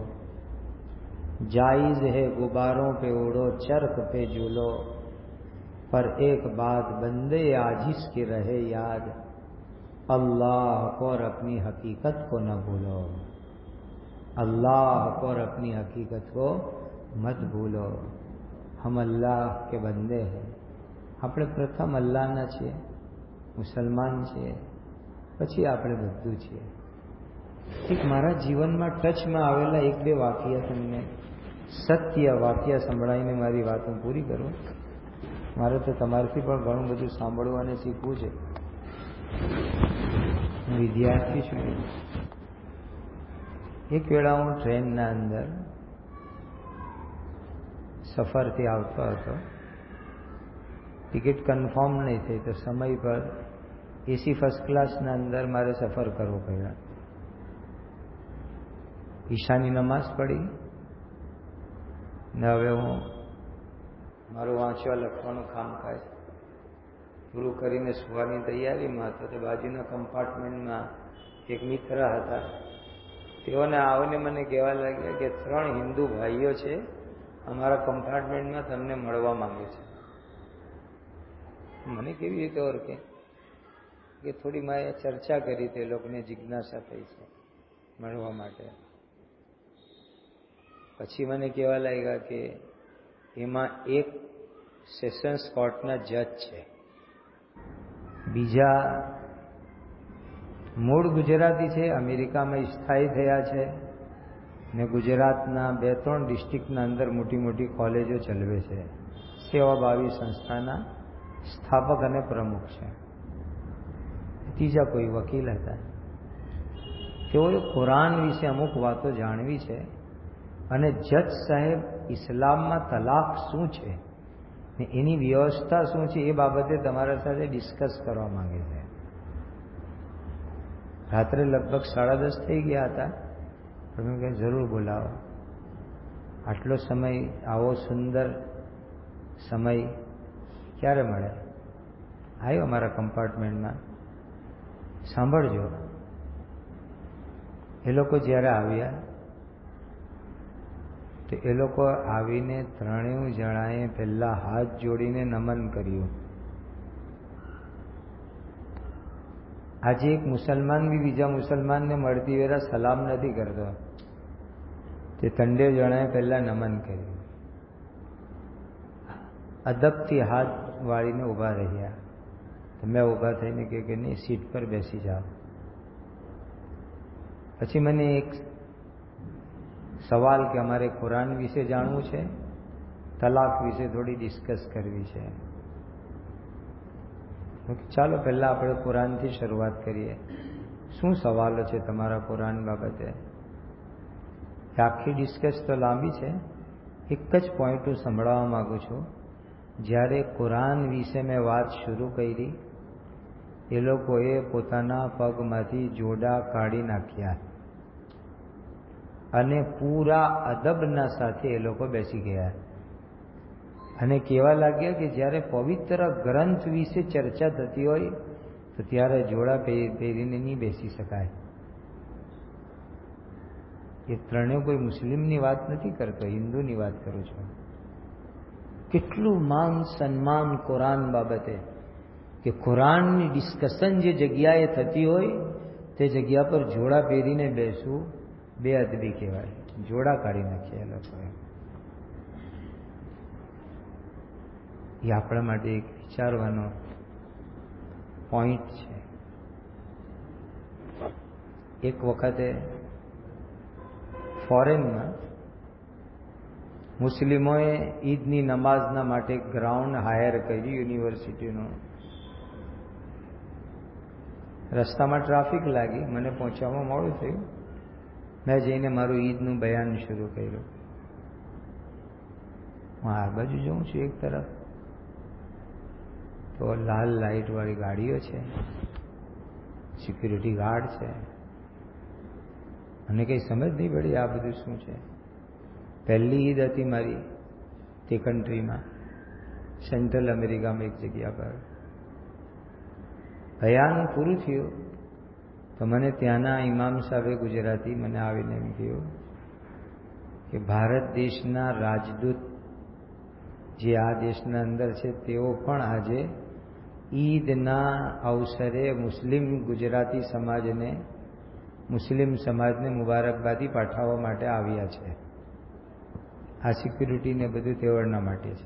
S1: जायज है गुब्बारों पे उड़ो, चरख पे झूलो, पर एक बात बंदे आजिज की रहे याद, अल्लाह को और अपनी हकीकत को न भूलो, अल्लाह को और अपनी हकीकत को मत भूलो. हम अल्लाह के बंदे हैं. આપણે પ્રથમ અલ્લાહના છીએ, મુસલમાન છીએ, પછી આપણે બધું છીએ. એક મારા જીવનમાં ટચમાં આવેલા એક બે વાક્ય તમને સત્ય વાક્ય સંભળાવીને મારી વાત હું પૂરી કરું. મારે તો તમારાથી પણ ઘણું બધું સાંભળવું અને શીખવું છે. હું વિદ્યાર્થી છું. એક વેળા હું ટ્રેનના અંદર સફરથી આવતો હતો. ટિકિટ કન્ફર્મ નહીં થઈ તો સમય પર એસી ફર્સ્ટ ક્લાસના અંદર મારે સફર કરવો પડ્યો. ઈશાની નમાઝ પડી ને હવે હું મારું વાંચવા લખવાનું કામકાજ પૂરું કરીને સુવાની તૈયારીમાં હતો. તો બાજુના કમ્પાર્ટમેન્ટમાં એક મિત્ર હતા. તેઓને આવીને મને કહેવા લાગ્યા કે 3 હિન્દુ ભાઈઓ છે, અમારા કમ્પાર્ટમેન્ટમાં તમને મળવા માંગે છે. મને કેવી રીતે ઓળખે કે થોડી મારે ચર્ચા કરી, તે લોકોને જિજ્ઞાસા થઈ છે મળવા માટે. પછી મને કહેવા લાગ્યા કે એમાં એક સેશન્સ કોર્ટના જજ છે, બીજા મૂળ ગુજરાતી છે, અમેરિકામાં સ્થાયી થયા છે ને ગુજરાતના 2-3 ડિસ્ટ્રિક્ટના અંદર મોટી મોટી કોલેજો ચલાવે છે. સેવાભાવી સંસ્થાના સ્થાપક અને પ્રમુખ છે. ત્રીજા કોઈ વકીલ હતા. તેઓએ કુરાન વિશે અમુક વાતો જાણવી છે અને જજ સાહેબ ઇસ્લામમાં તલાક શું છે ને એની વ્યવસ્થા શું છે એ બાબતે તમારા સાથે ડિસ્કસ કરવા માંગે છે. રાત્રે લગભગ 10:30 થઈ ગયા હતા. તમે કંઈ જરૂર બોલાવો, આટલો સમય, આવો સુંદર સમય ક્યારે મળે? આવ્યો મારા કમ્પાર્ટમેન્ટમાં. સાંભળજો. એ લોકો જ્યારે આવ્યા તો એ લોકો આવીને 3 જણાએ પહેલા હાથ જોડીને નમન કર્યું. આજે એક મુસલમાન બી બીજા મુસલમાનને મળતી વેળા સલામ નથી કરતો. તે 3 જણાએ પહેલા નમન કર્યું. અદબથી હાથ વાળીને ઊભા રહ્યા. મેં ઊભા થઈને કહ્યું કે નહીં, સીટ પર બેસી જાઓ. પછી મને એક સવાલ કે અમારે કુરાન વિશે જાણવું છે, તલાક વિશે થોડી ડિસ્કસ કરવી છે. ચાલો પહેલા આપણે કુરાનથી શરૂઆત કરીએ. શું સવાલો છે તમારા કુરાન બાબતે? આખી ડિસ્કસ તો લાંબી છે. એક જ પોઈન્ટ હું સંભળાવવા માગું છું. જ્યારે કુરાન વિશે મેં વાત શરૂ કરી, એ લોકોએ પોતાના પગમાંથી જોડા કાઢી નાખ્યા અને પૂરા અદબના સાથે એ લોકો બેસી ગયા અને કહેવા લાગ્યા કે જ્યારે પવિત્ર ગ્રંથ વિશે ચર્ચા થતી હોય તો ત્યારે જોડા પહેરીને નહીં બેસી શકાય. એ 3 કોઈ મુસ્લિમની વાત નથી કરતો, હિન્દુની વાત કરું છું. કેટલું માન સન્માન કુરાન બાબતે, કે કુરાનની ડિસ્કશન જે જગ્યાએ થતી હોય તે જગ્યા પર જોડા પહેરીને બેસવું બેઅદબી કહેવાય. જોડા કાઢી નાખ્યા એ લોકોએ. એ આપણા માટે એક વિચારવાનો પોઈન્ટ છે. એક વખતે ફોરેનમાં મુસ્લિમોએ ઈદની નમાઝના માટે ગ્રાઉન્ડ હાયર કર્યું યુનિવર્સિટીનું. રસ્તામાં ટ્રાફિક લાગી, મને પહોંચવામાં મોડું થયું. મેં જઈને મારું ઈદનું બયાન શરૂ કર્યું. હું આ બાજુ જોઉં છું, એક તરફ તો લાલ લાઇટવાળી ગાડીઓ છે, સિક્યુરિટી ગાર્ડ છે. મને કંઈ સમજ નહીં પડી આ બધું શું છે. પહેલી ઈદ હતી મારી તે કન્ટ્રીમાં, સેન્ટ્રલ અમેરિકામાં એક જગ્યા પર. બયાન પૂરું થયું તો મને ત્યાંના ઇમામ સાહેબે ગુજરાતી મને આવીને એમ કહ્યું કે ભારત દેશના રાજદૂત જે આ દેશના અંદર છે તેઓ પણ આજે ઈદના અવસરે ગુજરાતી સમાજને, મુસ્લિમ સમાજને મુબારકબાદી પાઠવવા માટે આવ્યા છે. આ સિક્યુરિટીને બધું તેઓના માટે છે.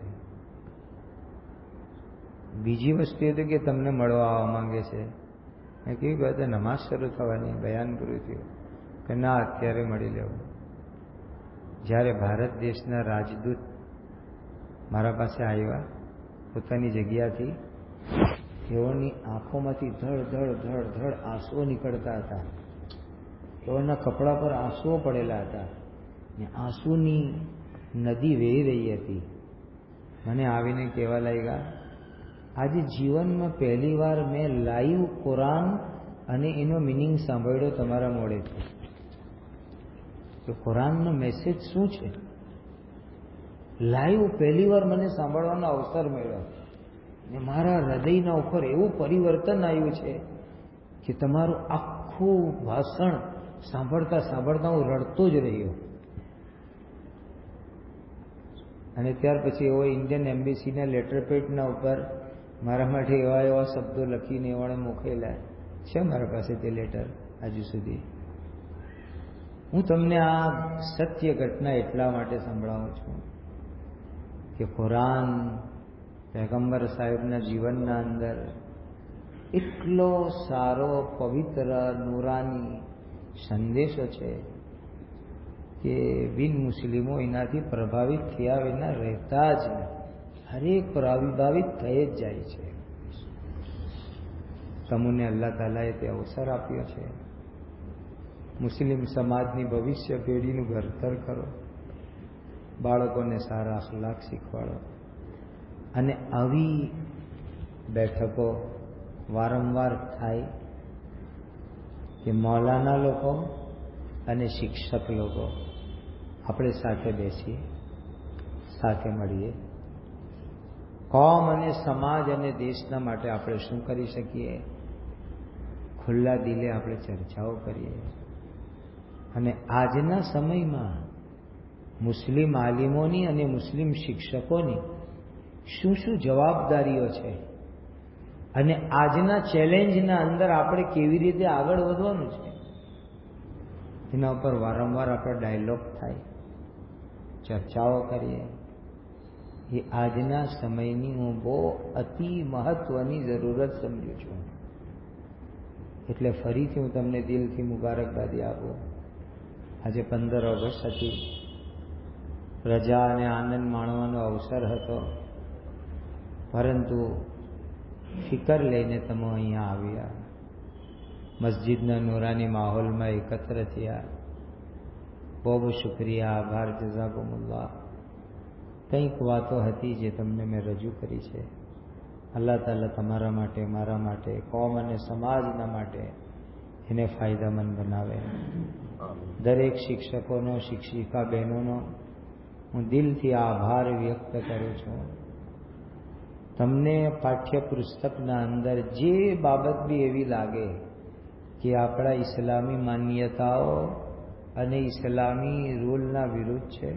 S1: બીજી વસ્તુ એ તો કે તમને મળવા આવવા માંગે છે. મેં કહ્યું બધા નમાઝ શરૂ થવાની, બયાન પૂરું થયું કે ના, અત્યારે મળી લેવું. જ્યારે ભારત દેશના રાજદૂત મારા પાસે આવ્યા પોતાની જગ્યાથી, તેઓની આંખોમાંથી ધડ ધડ ધડ ધડ આંસુઓ નીકળતા હતા. તેઓના કપડા પર આંસુઓ પડેલા હતા ને આંસુની નદી વહી રહી હતી. મને આવીને કહેવા લાગ્યા, આજે જીવનમાં પહેલીવાર મેં લાઈવ કુરાન અને એનો મિનિંગ સાંભળ્યો તમારા મોડેથી. તો કુરાનનો મેસેજ શું છે? લાઈવ પહેલી વાર મને સાંભળવાનો અવસર મળ્યો ને મારા હૃદયના ઉપર એવું પરિવર્તન આવ્યું છે કે તમારું આખું ભાષણ સાંભળતા સાંભળતા હું રડતો જ રહ્યો. અને ત્યાર પછી એવો ઇન્ડિયન એમ્બેસીના લેટર પેડના ઉપર મારા માટે એવા એવા શબ્દો લખીને એવાણે મોકલેલા છે મારા પાસે તે લેટર હજુ સુધી. હું તમને આ સત્ય ઘટના એટલા માટે સંભળાવું છું કે કુરાન પૈગંબર સાહેબના જીવનના અંદર એટલો સારો પવિત્ર નૂરાની સંદેશો છે કે બિન મુસ્લિમો એનાથી પ્રભાવિત થયા વિના રહેતા જ નથી. હરેક પ્રભાવિત થઈ જ જાય છે. તમને અલ્લાહ તાલાએ તે અવસર આપ્યો છે. મુસ્લિમ સમાજની ભવિષ્ય પેઢીનું ઘડતર કરો, બાળકોને સારા અખલાક શીખવાડો. અને આવી બેઠકો વારંવાર થાય કે મૌલાના લોકો અને શિક્ષક લોકો આપણે સાથે બેસીએ, સાથે મળીએ, કોમ અને સમાજ અને દેશના માટે આપણે શું કરી શકીએ ખુલ્લા દિલે આપણે ચર્ચાઓ કરીએ. અને આજના સમયમાં મુસ્લિમ આલિમોની અને મુસ્લિમ શિક્ષકોની શું શું જવાબદારીઓ છે અને આજના ચેલેન્જના અંદર આપણે કેવી રીતે આગળ વધવાનું છે એના ઉપર વારંવાર આપણો ડાયલોગ થાય, ચર્ચાઓ કરીએ. એ આજના સમયની હું બહુ અતિ મહત્વની જરૂરત સમજું છું. એટલે ફરીથી હું તમને દિલથી મુબારકબાદી આપું. આજે 15 ઓગસ્ટ હતી, રજા અને આનંદ માણવાનો અવસર હતો, પરંતુ ફિકર લઈને તમે અહીંયા આવ્યા, મસ્જિદના નૂરાની માહોલમાં એકત્ર થયા. બહુ બહુ શુક્રિયા, આભાર, જઝાકુમુલ્લાહ. કંઈક વાતો હતી જે તમને મેં રજૂ કરી છે. અલ્લાહ તાલા તમારા માટે, મારા માટે, કોમ અને સમાજના માટે એને ફાયદામંદ બનાવે. દરેક શિક્ષકોનો, શિક્ષિકા બહેનોનો હું દિલથી આભાર વ્યક્ત કરું છું. તમને પાઠ્યપુસ્તકના અંદર જે બાબત બી એવી લાગે કે આપણા ઇસ્લામી માન્યતાઓ અને ઇસ્લામી રૂલના વિરુદ્ધ છે,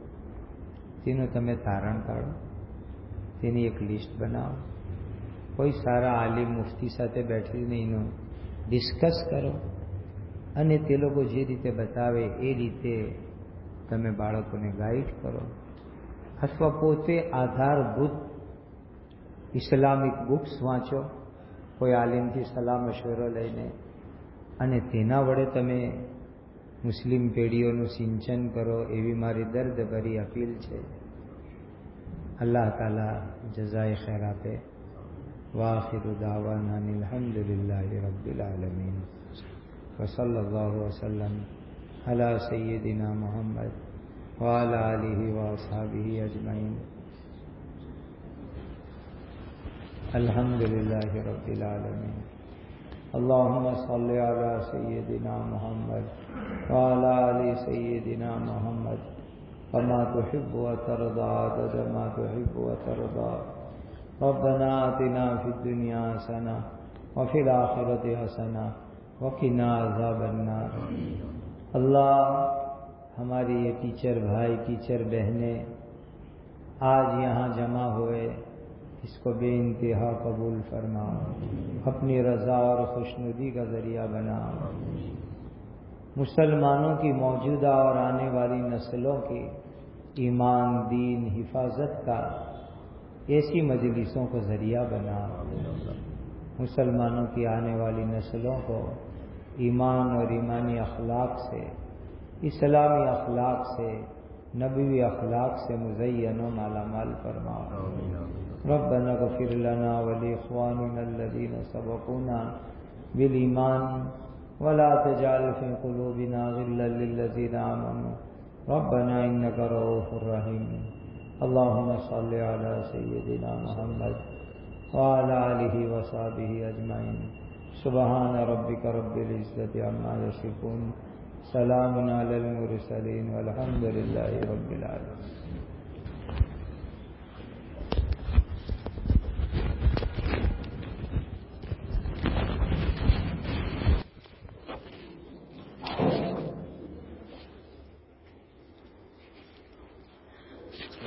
S1: તેનું તમે તારણ કાઢો, તેની એક લિસ્ટ બનાવો, કોઈ સારા આલિમ મુફ્તી સાથે બેઠીને એનું ડિસ્કસ કરો અને તે લોકો જે રીતે બતાવે એ રીતે તમે બાળકોને ગાઈડ કરો. અથવા પોતે આધારભૂત ઇસ્લામિક બુક્સ વાંચો, કોઈ આલિમથી સલાહ મશવરો લઈને, અને તેના વડે તમે મુસ્લિમ પેઢીઓનું સિંચન કરો, એવી મારી દર્દભરી અપીલ છે. અલ્લાહ તાલા જઝાએ ખૈર આપે. વાખિરુ દાવાના અલ્હમ્દુલિલ્લાહિ રબ્બિલ આલમીન. વસલ્લલ્લાહુ વસલ્લમ અલા સય્યિદિના મુહમ્મદ વઅલા આલિહિ વઅસ્હાબિહિ અજમઈન. અલ્હમ્દુલિલ્લાહિ રબ્બિલ આલમીન. اللهم صل على سيدنا محمد وعلى آل سيدنا محمد كما تحب وترضى عدد ما تحب وترضى. ربنا آتنا في الدنيا حسنة وفي الآخرة حسنة وقنا عذاب النار. अल्लाह हमारे ये टीचर भाई, टीचर बहनें आज यहाँ जमा हुए, इसको बेइंतहा कबूल फरमा, अपनी रज़ा और खुशनुदी का ज़रिया बना. मुसलमानों की मौजूदा और आने वाली नस्लों की ईमान, दीन, हिफाजत का ऐसी मजलिसों को ज़रिया बना. मुसलमानों की आने वाली नस्लों को ईमान और ईमानी अखलाक से, इस्लामी अखलाक से, नबवी अखलाक से मुज़य्यन व मालामाल फरमा. रब्बना गफिर लना व लिइख्वानिना अल्लज़ीना सबक़ूना बिल ईमान वला तजअल फ़ी क़ुलूबिना ग़िल्लन लिल्लज़ीना आमनू रब्बना इन्नका रऊफ़ुर रहीम. अल्लाहुम्मा सल्लि अला सय्यिदिना मुहम्मद व अला आलिहि व अस्हाबिहि अजमईन. सुब्हान रब्बिका रब्बिल इज़्ज़ति अम्मा यसिफ़ून. सलामुन अलल मुरसलीन वल्हम्दुलिल्लाहि रब्बिल आलमीन.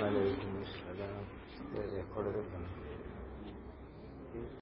S1: કાલે સદા રેકોર્ડ